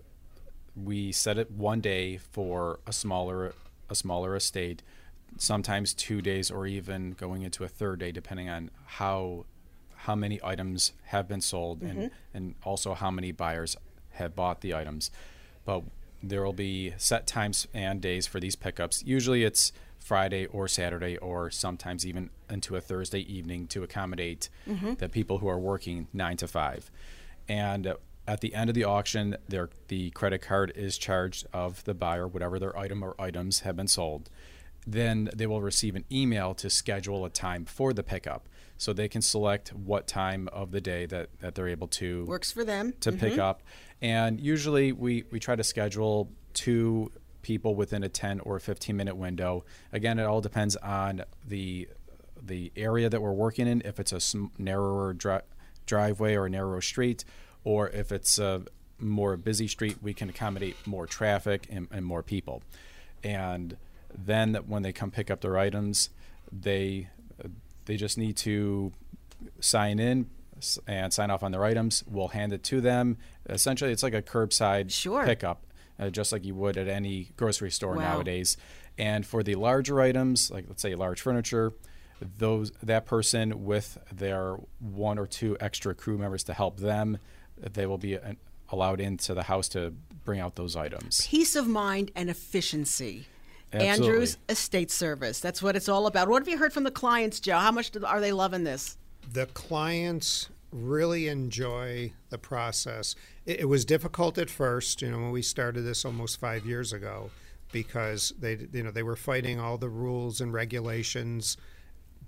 we set it one day for a smaller estate, sometimes 2 days or even going into a third day, depending on how many items have been sold and also how many buyers have bought the items. But there will be set times and days for these pickups. Usually it's Friday or Saturday or sometimes even into a Thursday evening to accommodate the people who are working 9 to 5. And at the end of the auction, the credit card is charged of the buyer, whatever their item or items have been sold. Then they will receive an email to schedule a time for the pickup. So they can select what time of the day that they're able to works for them to pick up. And usually we try to schedule 2 people within a 10 or 15-minute window. Again, it all depends on the area that we're working in, if it's a narrower driveway or a narrow street, or if it's a more busy street, we can accommodate more traffic and more people. And then when they come pick up their items, they just need to sign in and sign off on their items. We'll hand it to them. Essentially, it's like a curbside pickup, just like you would at any grocery store nowadays. And for the larger items, like let's say large furniture, that person with their 1 or 2 extra crew members to help them, they will be allowed into the house to bring out those items. Peace of mind and efficiency. Absolutely. Andrews Estate Service. That's what it's all about. What have you heard from the clients, Joe? How much are they loving this? The clients really enjoy the process. It was difficult at first, when we started this almost 5 years ago, because they were fighting all the rules and regulations.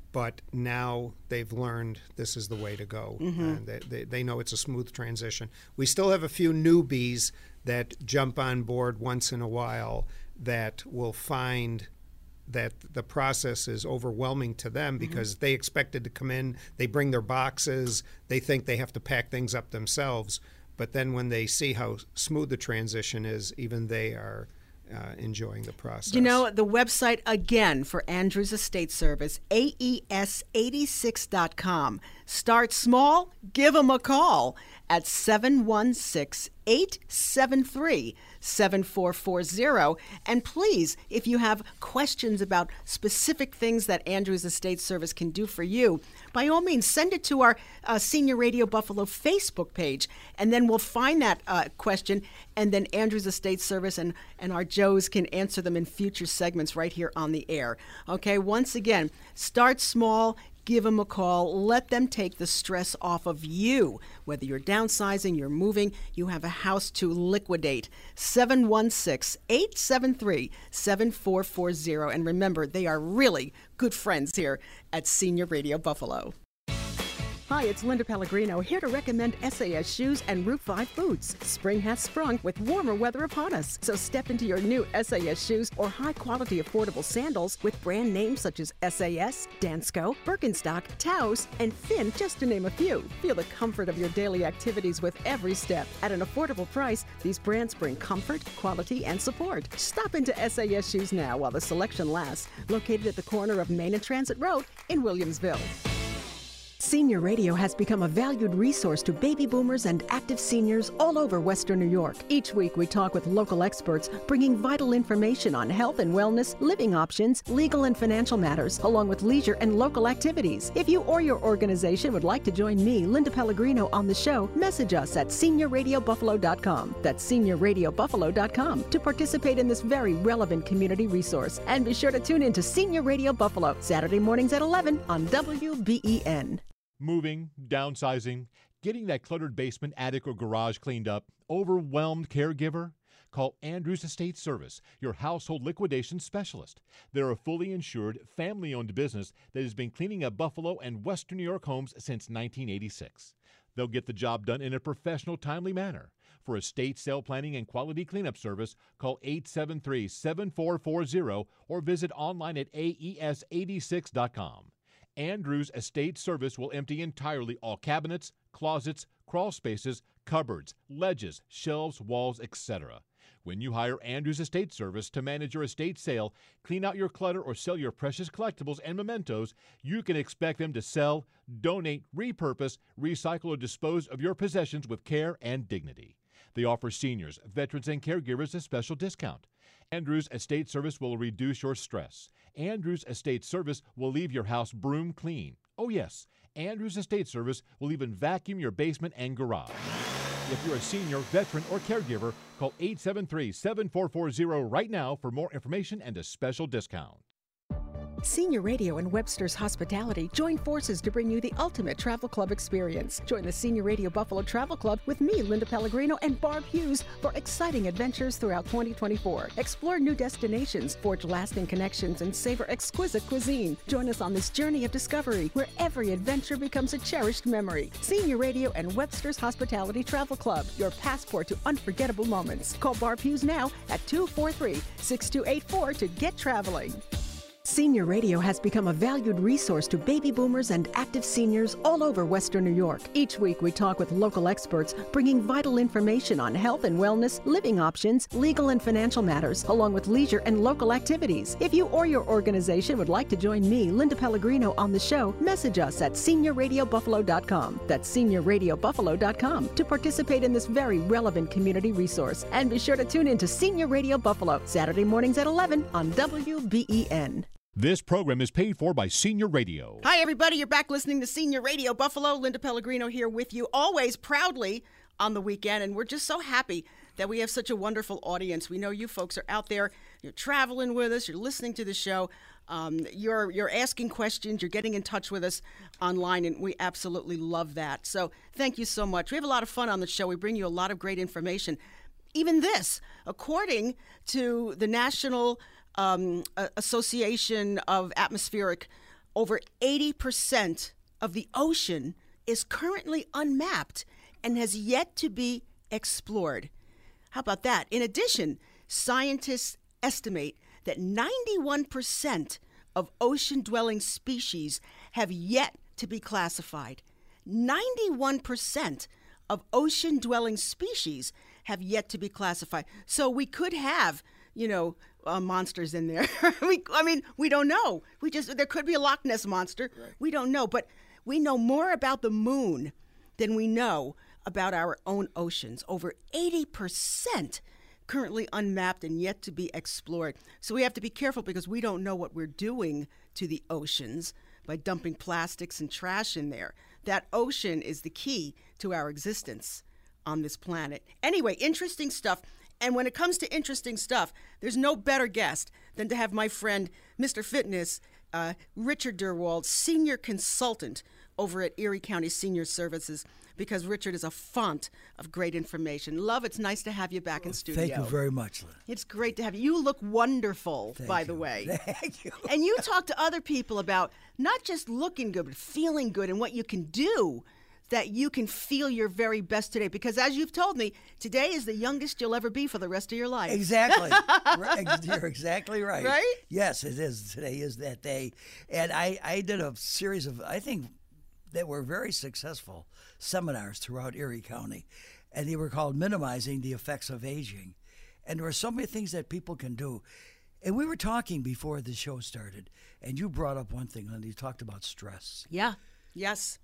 But now they've learned this is the way to go. And they know it's a smooth transition. We still have a few newbies that jump on board once in a while that will find that the process is overwhelming to them because they expected to come in, they bring their boxes, they think they have to pack things up themselves. But then when they see how smooth the transition is, even they are enjoying the process. You know, the website again for Andrews Estate Service, AES86.com. Start small, give them a call at 716-873-7440. And please, if you have questions about specific things that Andrews Estate Service can do for you, by all means, send it to our Senior Radio Buffalo Facebook page, and then we'll find that question, and then Andrews Estate Service and our Joes can answer them in future segments right here on the air. Okay, once again, start small, give them a call. Let them take the stress off of you. Whether you're downsizing, you're moving, you have a house to liquidate. 716-873-7440. And remember, they are really good friends here at Senior Radio Buffalo. Hi, it's Linda Pellegrino, here to recommend SAS shoes and Route 5 boots. Spring has sprung with warmer weather upon us, so step into your new SAS shoes or high-quality affordable sandals with brand names such as SAS, Dansko, Birkenstock, Taos, and Finn, just to name a few. Feel the comfort of your daily activities with every step. At an affordable price, these brands bring comfort, quality, and support. Stop into SAS shoes now while the selection lasts, located at the corner of Main and Transit Road in Williamsville. Senior Radio has become a valued resource to baby boomers and active seniors all over Western New York. Each week we talk with local experts, bringing vital information on health and wellness, living options, legal and financial matters, along with leisure and local activities. If you or your organization would like to join me, Linda Pellegrino, on the show, message us at seniorradiobuffalo.com. That's seniorradiobuffalo.com to participate in this very relevant community resource. And be sure to tune in to Senior Radio Buffalo, Saturday mornings at 11 on WBEN. Moving, downsizing, getting that cluttered basement, attic, or garage cleaned up, overwhelmed caregiver? Call Andrews Estate Service, your household liquidation specialist. They're a fully insured, family-owned business that has been cleaning up Buffalo and Western New York homes since 1986. They'll get the job done in a professional, timely manner. For estate sale planning and quality cleanup service, call 873-7440 or visit online at AES86.com. Andrews Estate Service will empty entirely all cabinets, closets, crawl spaces, cupboards, ledges, shelves, walls, etc. When you hire Andrews Estate Service to manage your estate sale, clean out your clutter, or sell your precious collectibles and mementos, you can expect them to sell, donate, repurpose, recycle, or dispose of your possessions with care and dignity. They offer seniors, veterans, and caregivers a special discount. Andrews Estate Service will reduce your stress. Andrews Estate Service will leave your house broom clean. Oh yes, Andrews Estate Service will even vacuum your basement and garage. If you're a senior, veteran, or caregiver, call 873-7440 right now for more information and a special discount. Senior Radio and Webster's Hospitality join forces to bring you the ultimate travel club experience. Join the Senior Radio Buffalo Travel Club with me, Linda Pellegrino, and Barb Hughes for exciting adventures throughout 2024. Explore new destinations, forge lasting connections, and savor exquisite cuisine. Join us on this journey of discovery where every adventure becomes a cherished memory. Senior Radio and Webster's Hospitality Travel Club, your passport to unforgettable moments. Call Barb Hughes now at 243-6284 to get traveling. Senior Radio has become a valued resource to baby boomers and active seniors all over Western New York. Each week we talk with local experts, bringing vital information on health and wellness, living options, legal and financial matters, along with leisure and local activities. If you or your organization would like to join me, Linda Pellegrino, on the show, message us at seniorradiobuffalo.com. That's seniorradiobuffalo.com to participate in this very relevant community resource. And be sure to tune in to Senior Radio Buffalo, Saturday mornings at 11 on WBEN. This program is paid for by Senior Radio. Hi, everybody. You're back listening to Senior Radio Buffalo. Linda Pellegrino here with you, always proudly on the weekend. And we're just so happy that we have such a wonderful audience. We know you folks are out there. You're traveling with us. You're listening to the show. You're asking questions. You're getting in touch with us online, and we absolutely love that. So thank you so much. We have a lot of fun on the show. We bring you a lot of great information. Even this, according to the National Association of Atmospheric over 80% of the ocean is currently unmapped and has yet to be explored. How about that? In addition, scientists estimate that 91% of ocean-dwelling species have yet to be classified. 91% of ocean-dwelling species have yet to be classified. So we could have, monsters in there. We don't know. There could be a Loch Ness monster. Right. We don't know. But we know more about the moon than we know about our own oceans. Over 80% currently unmapped and yet to be explored. So we have to be careful because we don't know what we're doing to the oceans by dumping plastics and trash in there. That ocean is the key to our existence on this planet. Anyway, interesting stuff. And when it comes to interesting stuff, there's no better guest than to have my friend, Mr. Fitness, Richard Derwald, senior consultant over at Erie County Senior Services, because Richard is a font of great information. Love, it's nice to have you back in studio. Thank you very much, Lynn. It's great to have you. You look wonderful, by the way. Thank you. And you talk to other people about not just looking good, but feeling good and what you can do that you can feel your very best today. Because as you've told me, today is the youngest you'll ever be for the rest of your life. Exactly. You're exactly right. Right? Yes, it is. Today is that day. And I did a series of, I think, that were very successful seminars throughout Erie County. And they were called Minimizing the Effects of Aging. And there were so many things that people can do. And we were talking before the show started, and you brought up one thing, Linda. You talked about stress. Yeah. Yes.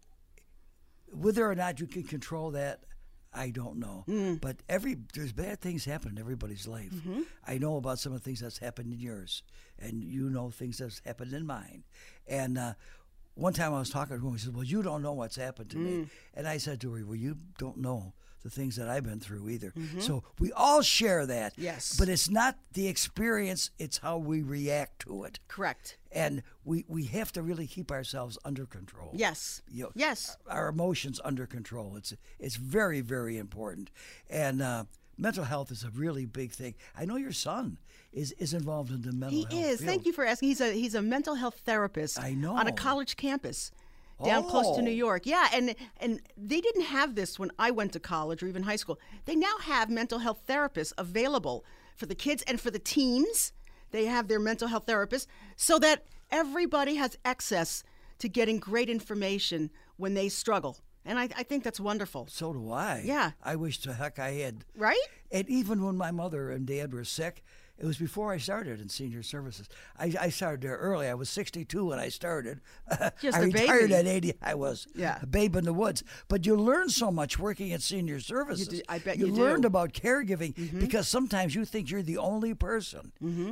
Whether or not you can control that, I don't know. But there's bad things happen in everybody's life. Mm-hmm. I know about some of the things that's happened in yours, and you know things that's happened in mine. And one time I was talking to him, he said, well, you don't know what's happened to me. And I said to her, well, you don't know the things that I've been through either. Mm-hmm. So we all share that. Yes. But it's not the experience, it's how we react to it. Correct. And we have to really keep ourselves under control. Yes. Yes. Our emotions under control. It's very, very important. And mental health is a really big thing. I know your son is involved in the mental health He is. field. Thank you for asking. He's a mental health therapist. I know. On a college campus down close to New York. Yeah, and they didn't have this when I went to college or even high school. They now have mental health therapists available for the kids and for the teens. They have their mental health therapists so that everybody has access to getting great information when they struggle. And I think that's wonderful. So do I. Yeah. I wish to heck I had. Right? And even when my mother and dad were sick, it was before I started in senior services. I started there early. I was 62 when I started. Just I a retired baby. at 80. I was a babe in the woods. But you learn so much working at senior services. I bet you do. learned about caregiving because sometimes you think you're the only person,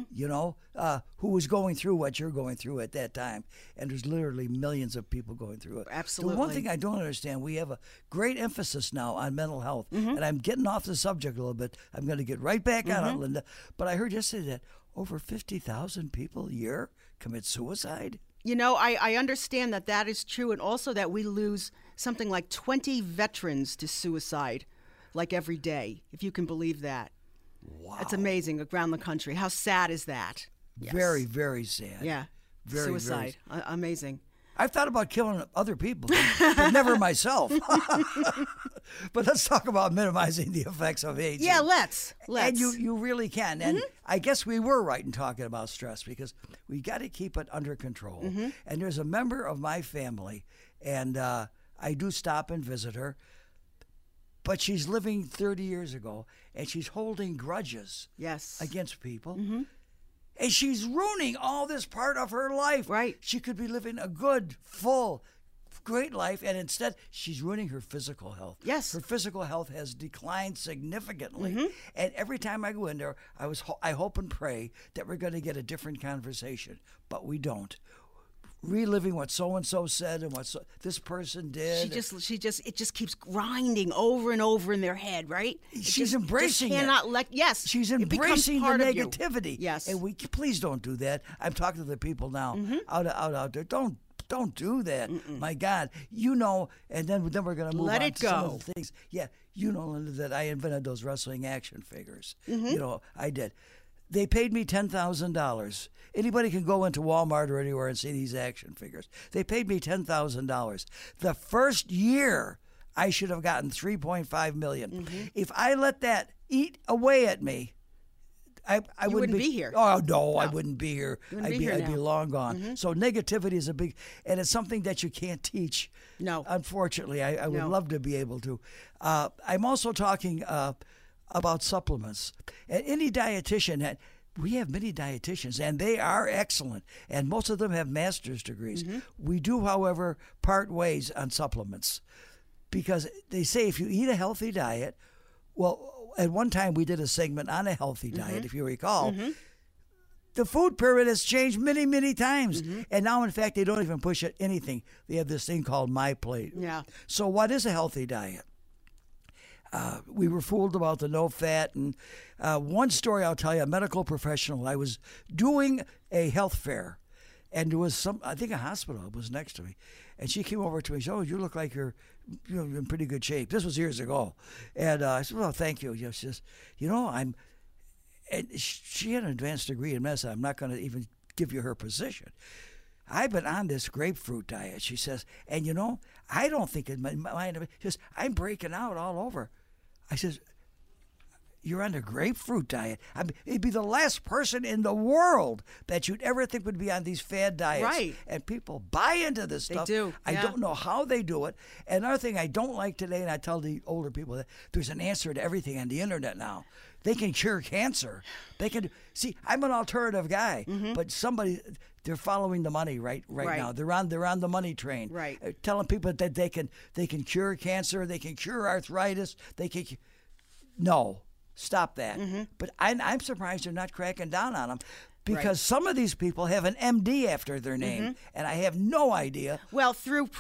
who was going through what you're going through at that time. And there's literally millions of people going through it. Absolutely. The one thing I don't understand, we have a great emphasis now on mental health. And I'm getting off the subject a little bit. I'm going to get right back on it, Linda. But I heard yesterday that over 50,000 people a year commit suicide. I understand that is true, and also that we lose something like 20 veterans to suicide, like every day, if you can believe that. Wow. It's amazing around the country. How sad is that? Yes. Very, very sad. Yeah. Very, suicide. Amazing. I've thought about killing other people, but never myself. But let's talk about minimizing the effects of aging. Yeah, let's. And you really can. And I guess we were right in talking about stress because we got to keep it under control. And there's a member of my family, and I do stop and visit her, but she's living 30 years ago, and she's holding grudges against people. And she's ruining all this part of her life. Right. She could be living a good, full, great life, and instead she's ruining her physical health. Yes. Her physical health has declined significantly. And every time I go in there, I hope and pray that we're going to get a different conversation, but we don't. Reliving what so and so said and what this person did. It just keeps grinding over and over in their head, right? She's embracing it. Yes. She's embracing the negativity. Yes. And please don't do that. I'm talking to the people now out there. Don't do that. My God. And then we're going to move on to some of the things. Yeah. Linda, that I invented those wrestling action figures. I did. They paid me $10,000. Anybody can go into Walmart or anywhere and see these action figures. They paid me $10,000. The first year, I should have gotten $3.5 million. Mm-hmm. If I let that eat away at me, I wouldn't be here. Oh, no, I wouldn't be here. I'd be now. long gone. Mm-hmm. So negativity is a big, and it's something that you can't teach. No. Unfortunately, I would love to be able to. I'm also talking about supplements. And any dietitian, we have many dietitians, and they are excellent, and most of them have master's degrees. Mm-hmm. We do, however, part ways on supplements because they say if you eat a healthy diet, well, at one time we did a segment on a healthy diet, if you recall. Mm-hmm. The food pyramid has changed many, many times. Mm-hmm. And now, in fact, they don't even push it anything. They have this thing called My Plate. Yeah. So what is a healthy diet? We were fooled about the no fat. And one story I'll tell you, a medical professional, I was doing a health fair. And there was I think a hospital was next to me. And she came over to me and said, "Oh, you look like you're in pretty good shape." This was years ago. And I said, "Well, thank you." She says, I'm... And she had an advanced degree in medicine. I'm not going to even give you her position. I've been on this grapefruit diet, she says. And, I don't think in my mind, she says, I'm breaking out all over. I says, you're on the grapefruit diet. It'd be the last person in the world that you'd ever think would be on these fad diets. Right. And people buy into this stuff. They do. I don't know how they do it. And another thing I don't like today, and I tell the older people that there's an answer to everything on the internet now. They can cure cancer. They can see. I'm an alternative guy, but they're following the money right now. They're on the money train. Right. Telling people that they can cure cancer. They can cure arthritis. No. Stop that. But I'm surprised they're not cracking down on them because some of these people have an MD after their name, and I have no idea. Well,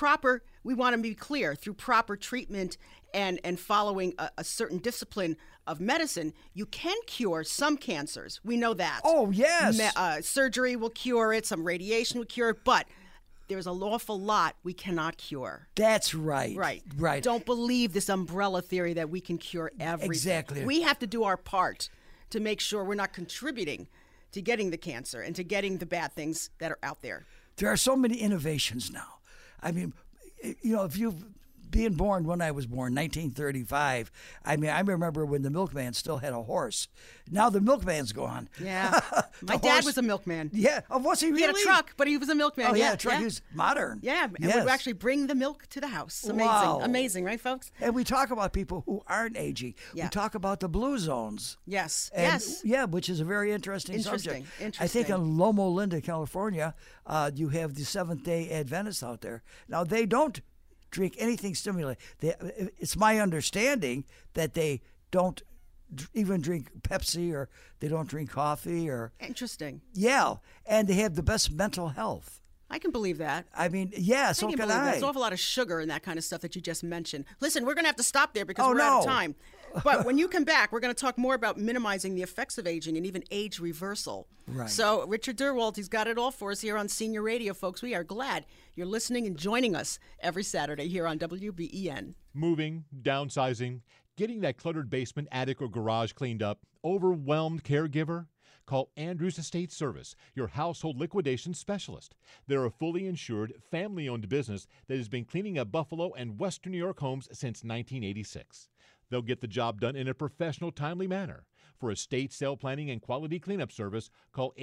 we want to be clear, through proper treatment and following a certain discipline of medicine, you can cure some cancers. We know that. Oh, yes. Surgery will cure it, some radiation will cure it, but there's an awful lot we cannot cure. That's right. Right. Don't believe this umbrella theory that we can cure everything. Exactly. We have to do our part to make sure we're not contributing to getting the cancer and to getting the bad things that are out there. There are so many innovations now. I mean, if you've being born when I was born, 1935, I remember when the milkman still had a horse. Now the milkman's gone. Yeah. My dad was a milkman. Yeah. Oh, was he really? He had a truck, but he was a milkman. Oh, yeah, a truck. He was modern. Yeah. And yes. we would actually bring the milk to the house. Amazing. Wow. Amazing, right, folks? And we talk about people who aren't aging. Yeah. We talk about the blue zones. Yes. Yeah, which is a very interesting subject. Interesting. I think in Loma Linda, California, you have the Seventh-day Adventists out there. Now, they don't drink anything stimulating. It's my understanding that they don't even drink Pepsi or they don't drink coffee or... Interesting. Yeah, and they have the best mental health. I can believe that. I mean, yeah, so can I. There's an awful lot of sugar in that kind of stuff that you just mentioned. Listen, we're going to have to stop there because we're out of time. But when you come back, we're going to talk more about minimizing the effects of aging and even age reversal. Right. So Richard Durwald, he's got it all for us here on Senior Radio, folks. We are glad you're listening and joining us every Saturday here on WBEN. Moving, downsizing, getting that cluttered basement, attic, or garage cleaned up, overwhelmed caregiver? Call Andrews Estate Service, your household liquidation specialist. They're a fully insured, family-owned business that has been cleaning up Buffalo and Western New York homes since 1986. They'll get the job done in a professional, timely manner. For estate sale planning and quality cleanup service, call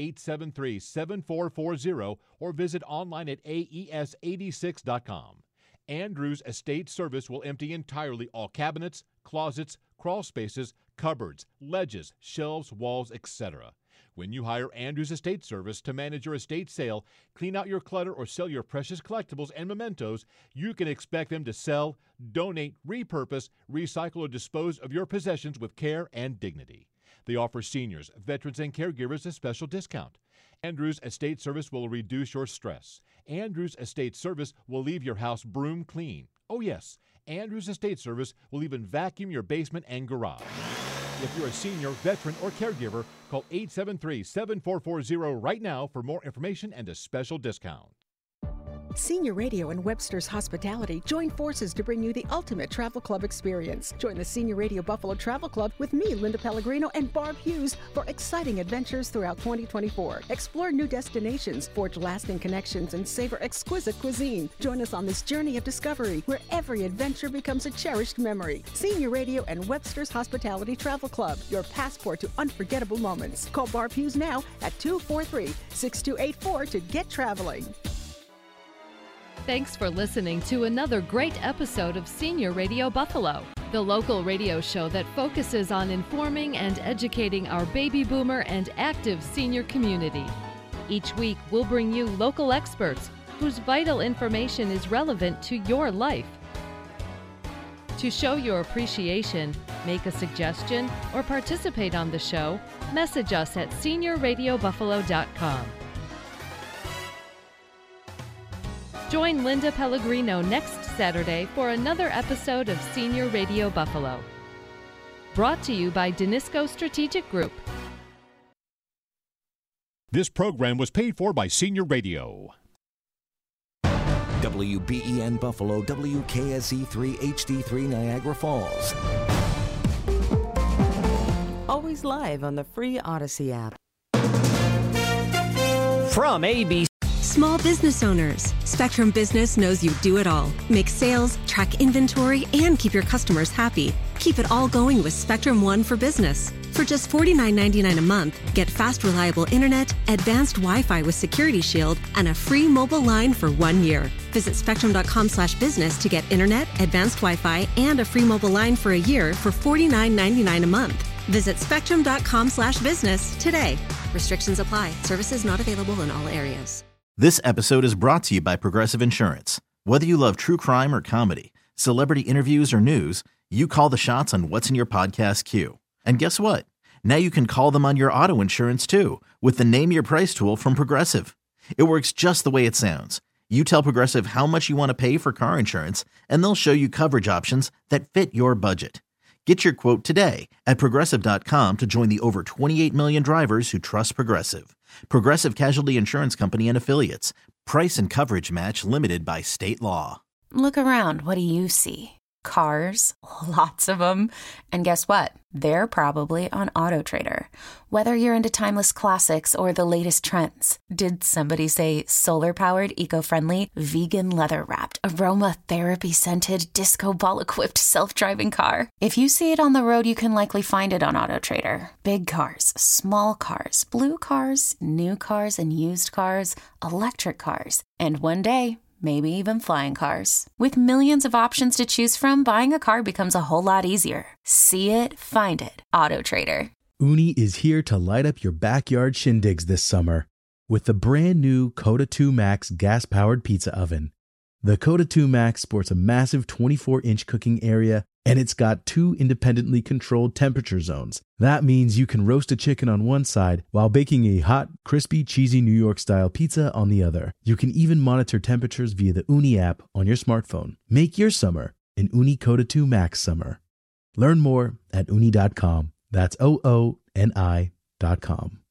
873-7440 or visit online at aes86.com. Andrews Estate Service will empty entirely all cabinets, closets, crawl spaces, cupboards, ledges, shelves, walls, etc. When you hire Andrews Estate Service to manage your estate sale, clean out your clutter, or sell your precious collectibles and mementos, you can expect them to sell, donate, repurpose, recycle, or dispose of your possessions with care and dignity. They offer seniors, veterans, and caregivers a special discount. Andrews Estate Service will reduce your stress. Andrews Estate Service will leave your house broom clean. Oh yes, Andrews Estate Service will even vacuum your basement and garage. If you're a senior, veteran, or caregiver, call 873-7440 right now for more information and a special discount. Senior Radio and Webster's Hospitality join forces to bring you the ultimate travel club experience. Join the Senior Radio Buffalo Travel Club with me, Linda Pellegrino, and Barb Hughes for exciting adventures throughout 2024. Explore new destinations, forge lasting connections, and savor exquisite cuisine. Join us on this journey of discovery where every adventure becomes a cherished memory. Senior Radio and Webster's Hospitality Travel Club, your passport to unforgettable moments. Call Barb Hughes now at 243-6284 to get traveling. Thanks for listening to another great episode of Senior Radio Buffalo, the local radio show that focuses on informing and educating our baby boomer and active senior community. Each week, we'll bring you local experts whose vital information is relevant to your life. To show your appreciation, make a suggestion, or participate on the show, message us at seniorradiobuffalo.com. Join Linda Pellegrino next Saturday for another episode of Senior Radio Buffalo. Brought to you by Danisco Strategic Group. This program was paid for by Senior Radio. WBEN Buffalo, WKSE3 HD3 Niagara Falls. Always live on the free Odyssey app. From ABC. Small business owners, Spectrum Business knows you do it all. Make sales, track inventory, and keep your customers happy. Keep it all going with Spectrum One for Business. For just $49.99 a month, get fast, reliable internet, advanced Wi-Fi with Security Shield, and a free mobile line for 1 year. Visit spectrum.com/business to get internet, advanced Wi-Fi, and a free mobile line for a year for $49.99 a month. Visit spectrum.com/business today. Restrictions apply. Services not available in all areas. This episode is brought to you by Progressive Insurance. Whether you love true crime or comedy, celebrity interviews or news, you call the shots on what's in your podcast queue. And guess what? Now you can call them on your auto insurance too with the Name Your Price tool from Progressive. It works just the way it sounds. You tell Progressive how much you want to pay for car insurance, and they'll show you coverage options that fit your budget. Get your quote today at Progressive.com to join the over 28 million drivers who trust Progressive. Progressive Casualty Insurance Company and Affiliates. Price and coverage match limited by state law. Look around. What do you see? Cars, lots of them. And guess what? They're probably on AutoTrader. Whether you're into timeless classics or the latest trends. Did somebody say solar-powered, eco-friendly, vegan leather-wrapped, aromatherapy-scented, disco ball-equipped, self-driving car? If you see it on the road, you can likely find it on AutoTrader. Big cars, small cars, blue cars, new cars and used cars, electric cars, and one day, maybe even flying cars. With millions of options to choose from, buying a car becomes a whole lot easier. See it, find it. AutoTrader. Ooni is here to light up your backyard shindigs this summer with the brand new Coda 2 Max gas-powered pizza oven. The Coda 2 Max sports a massive 24-inch cooking area, and it's got 2 independently controlled temperature zones. That means you can roast a chicken on one side while baking a hot, crispy, cheesy New York-style pizza on the other. You can even monitor temperatures via the Ooni app on your smartphone. Make your summer an Ooni Coda 2 Max summer. Learn more at Ooni.com. That's OONI.com.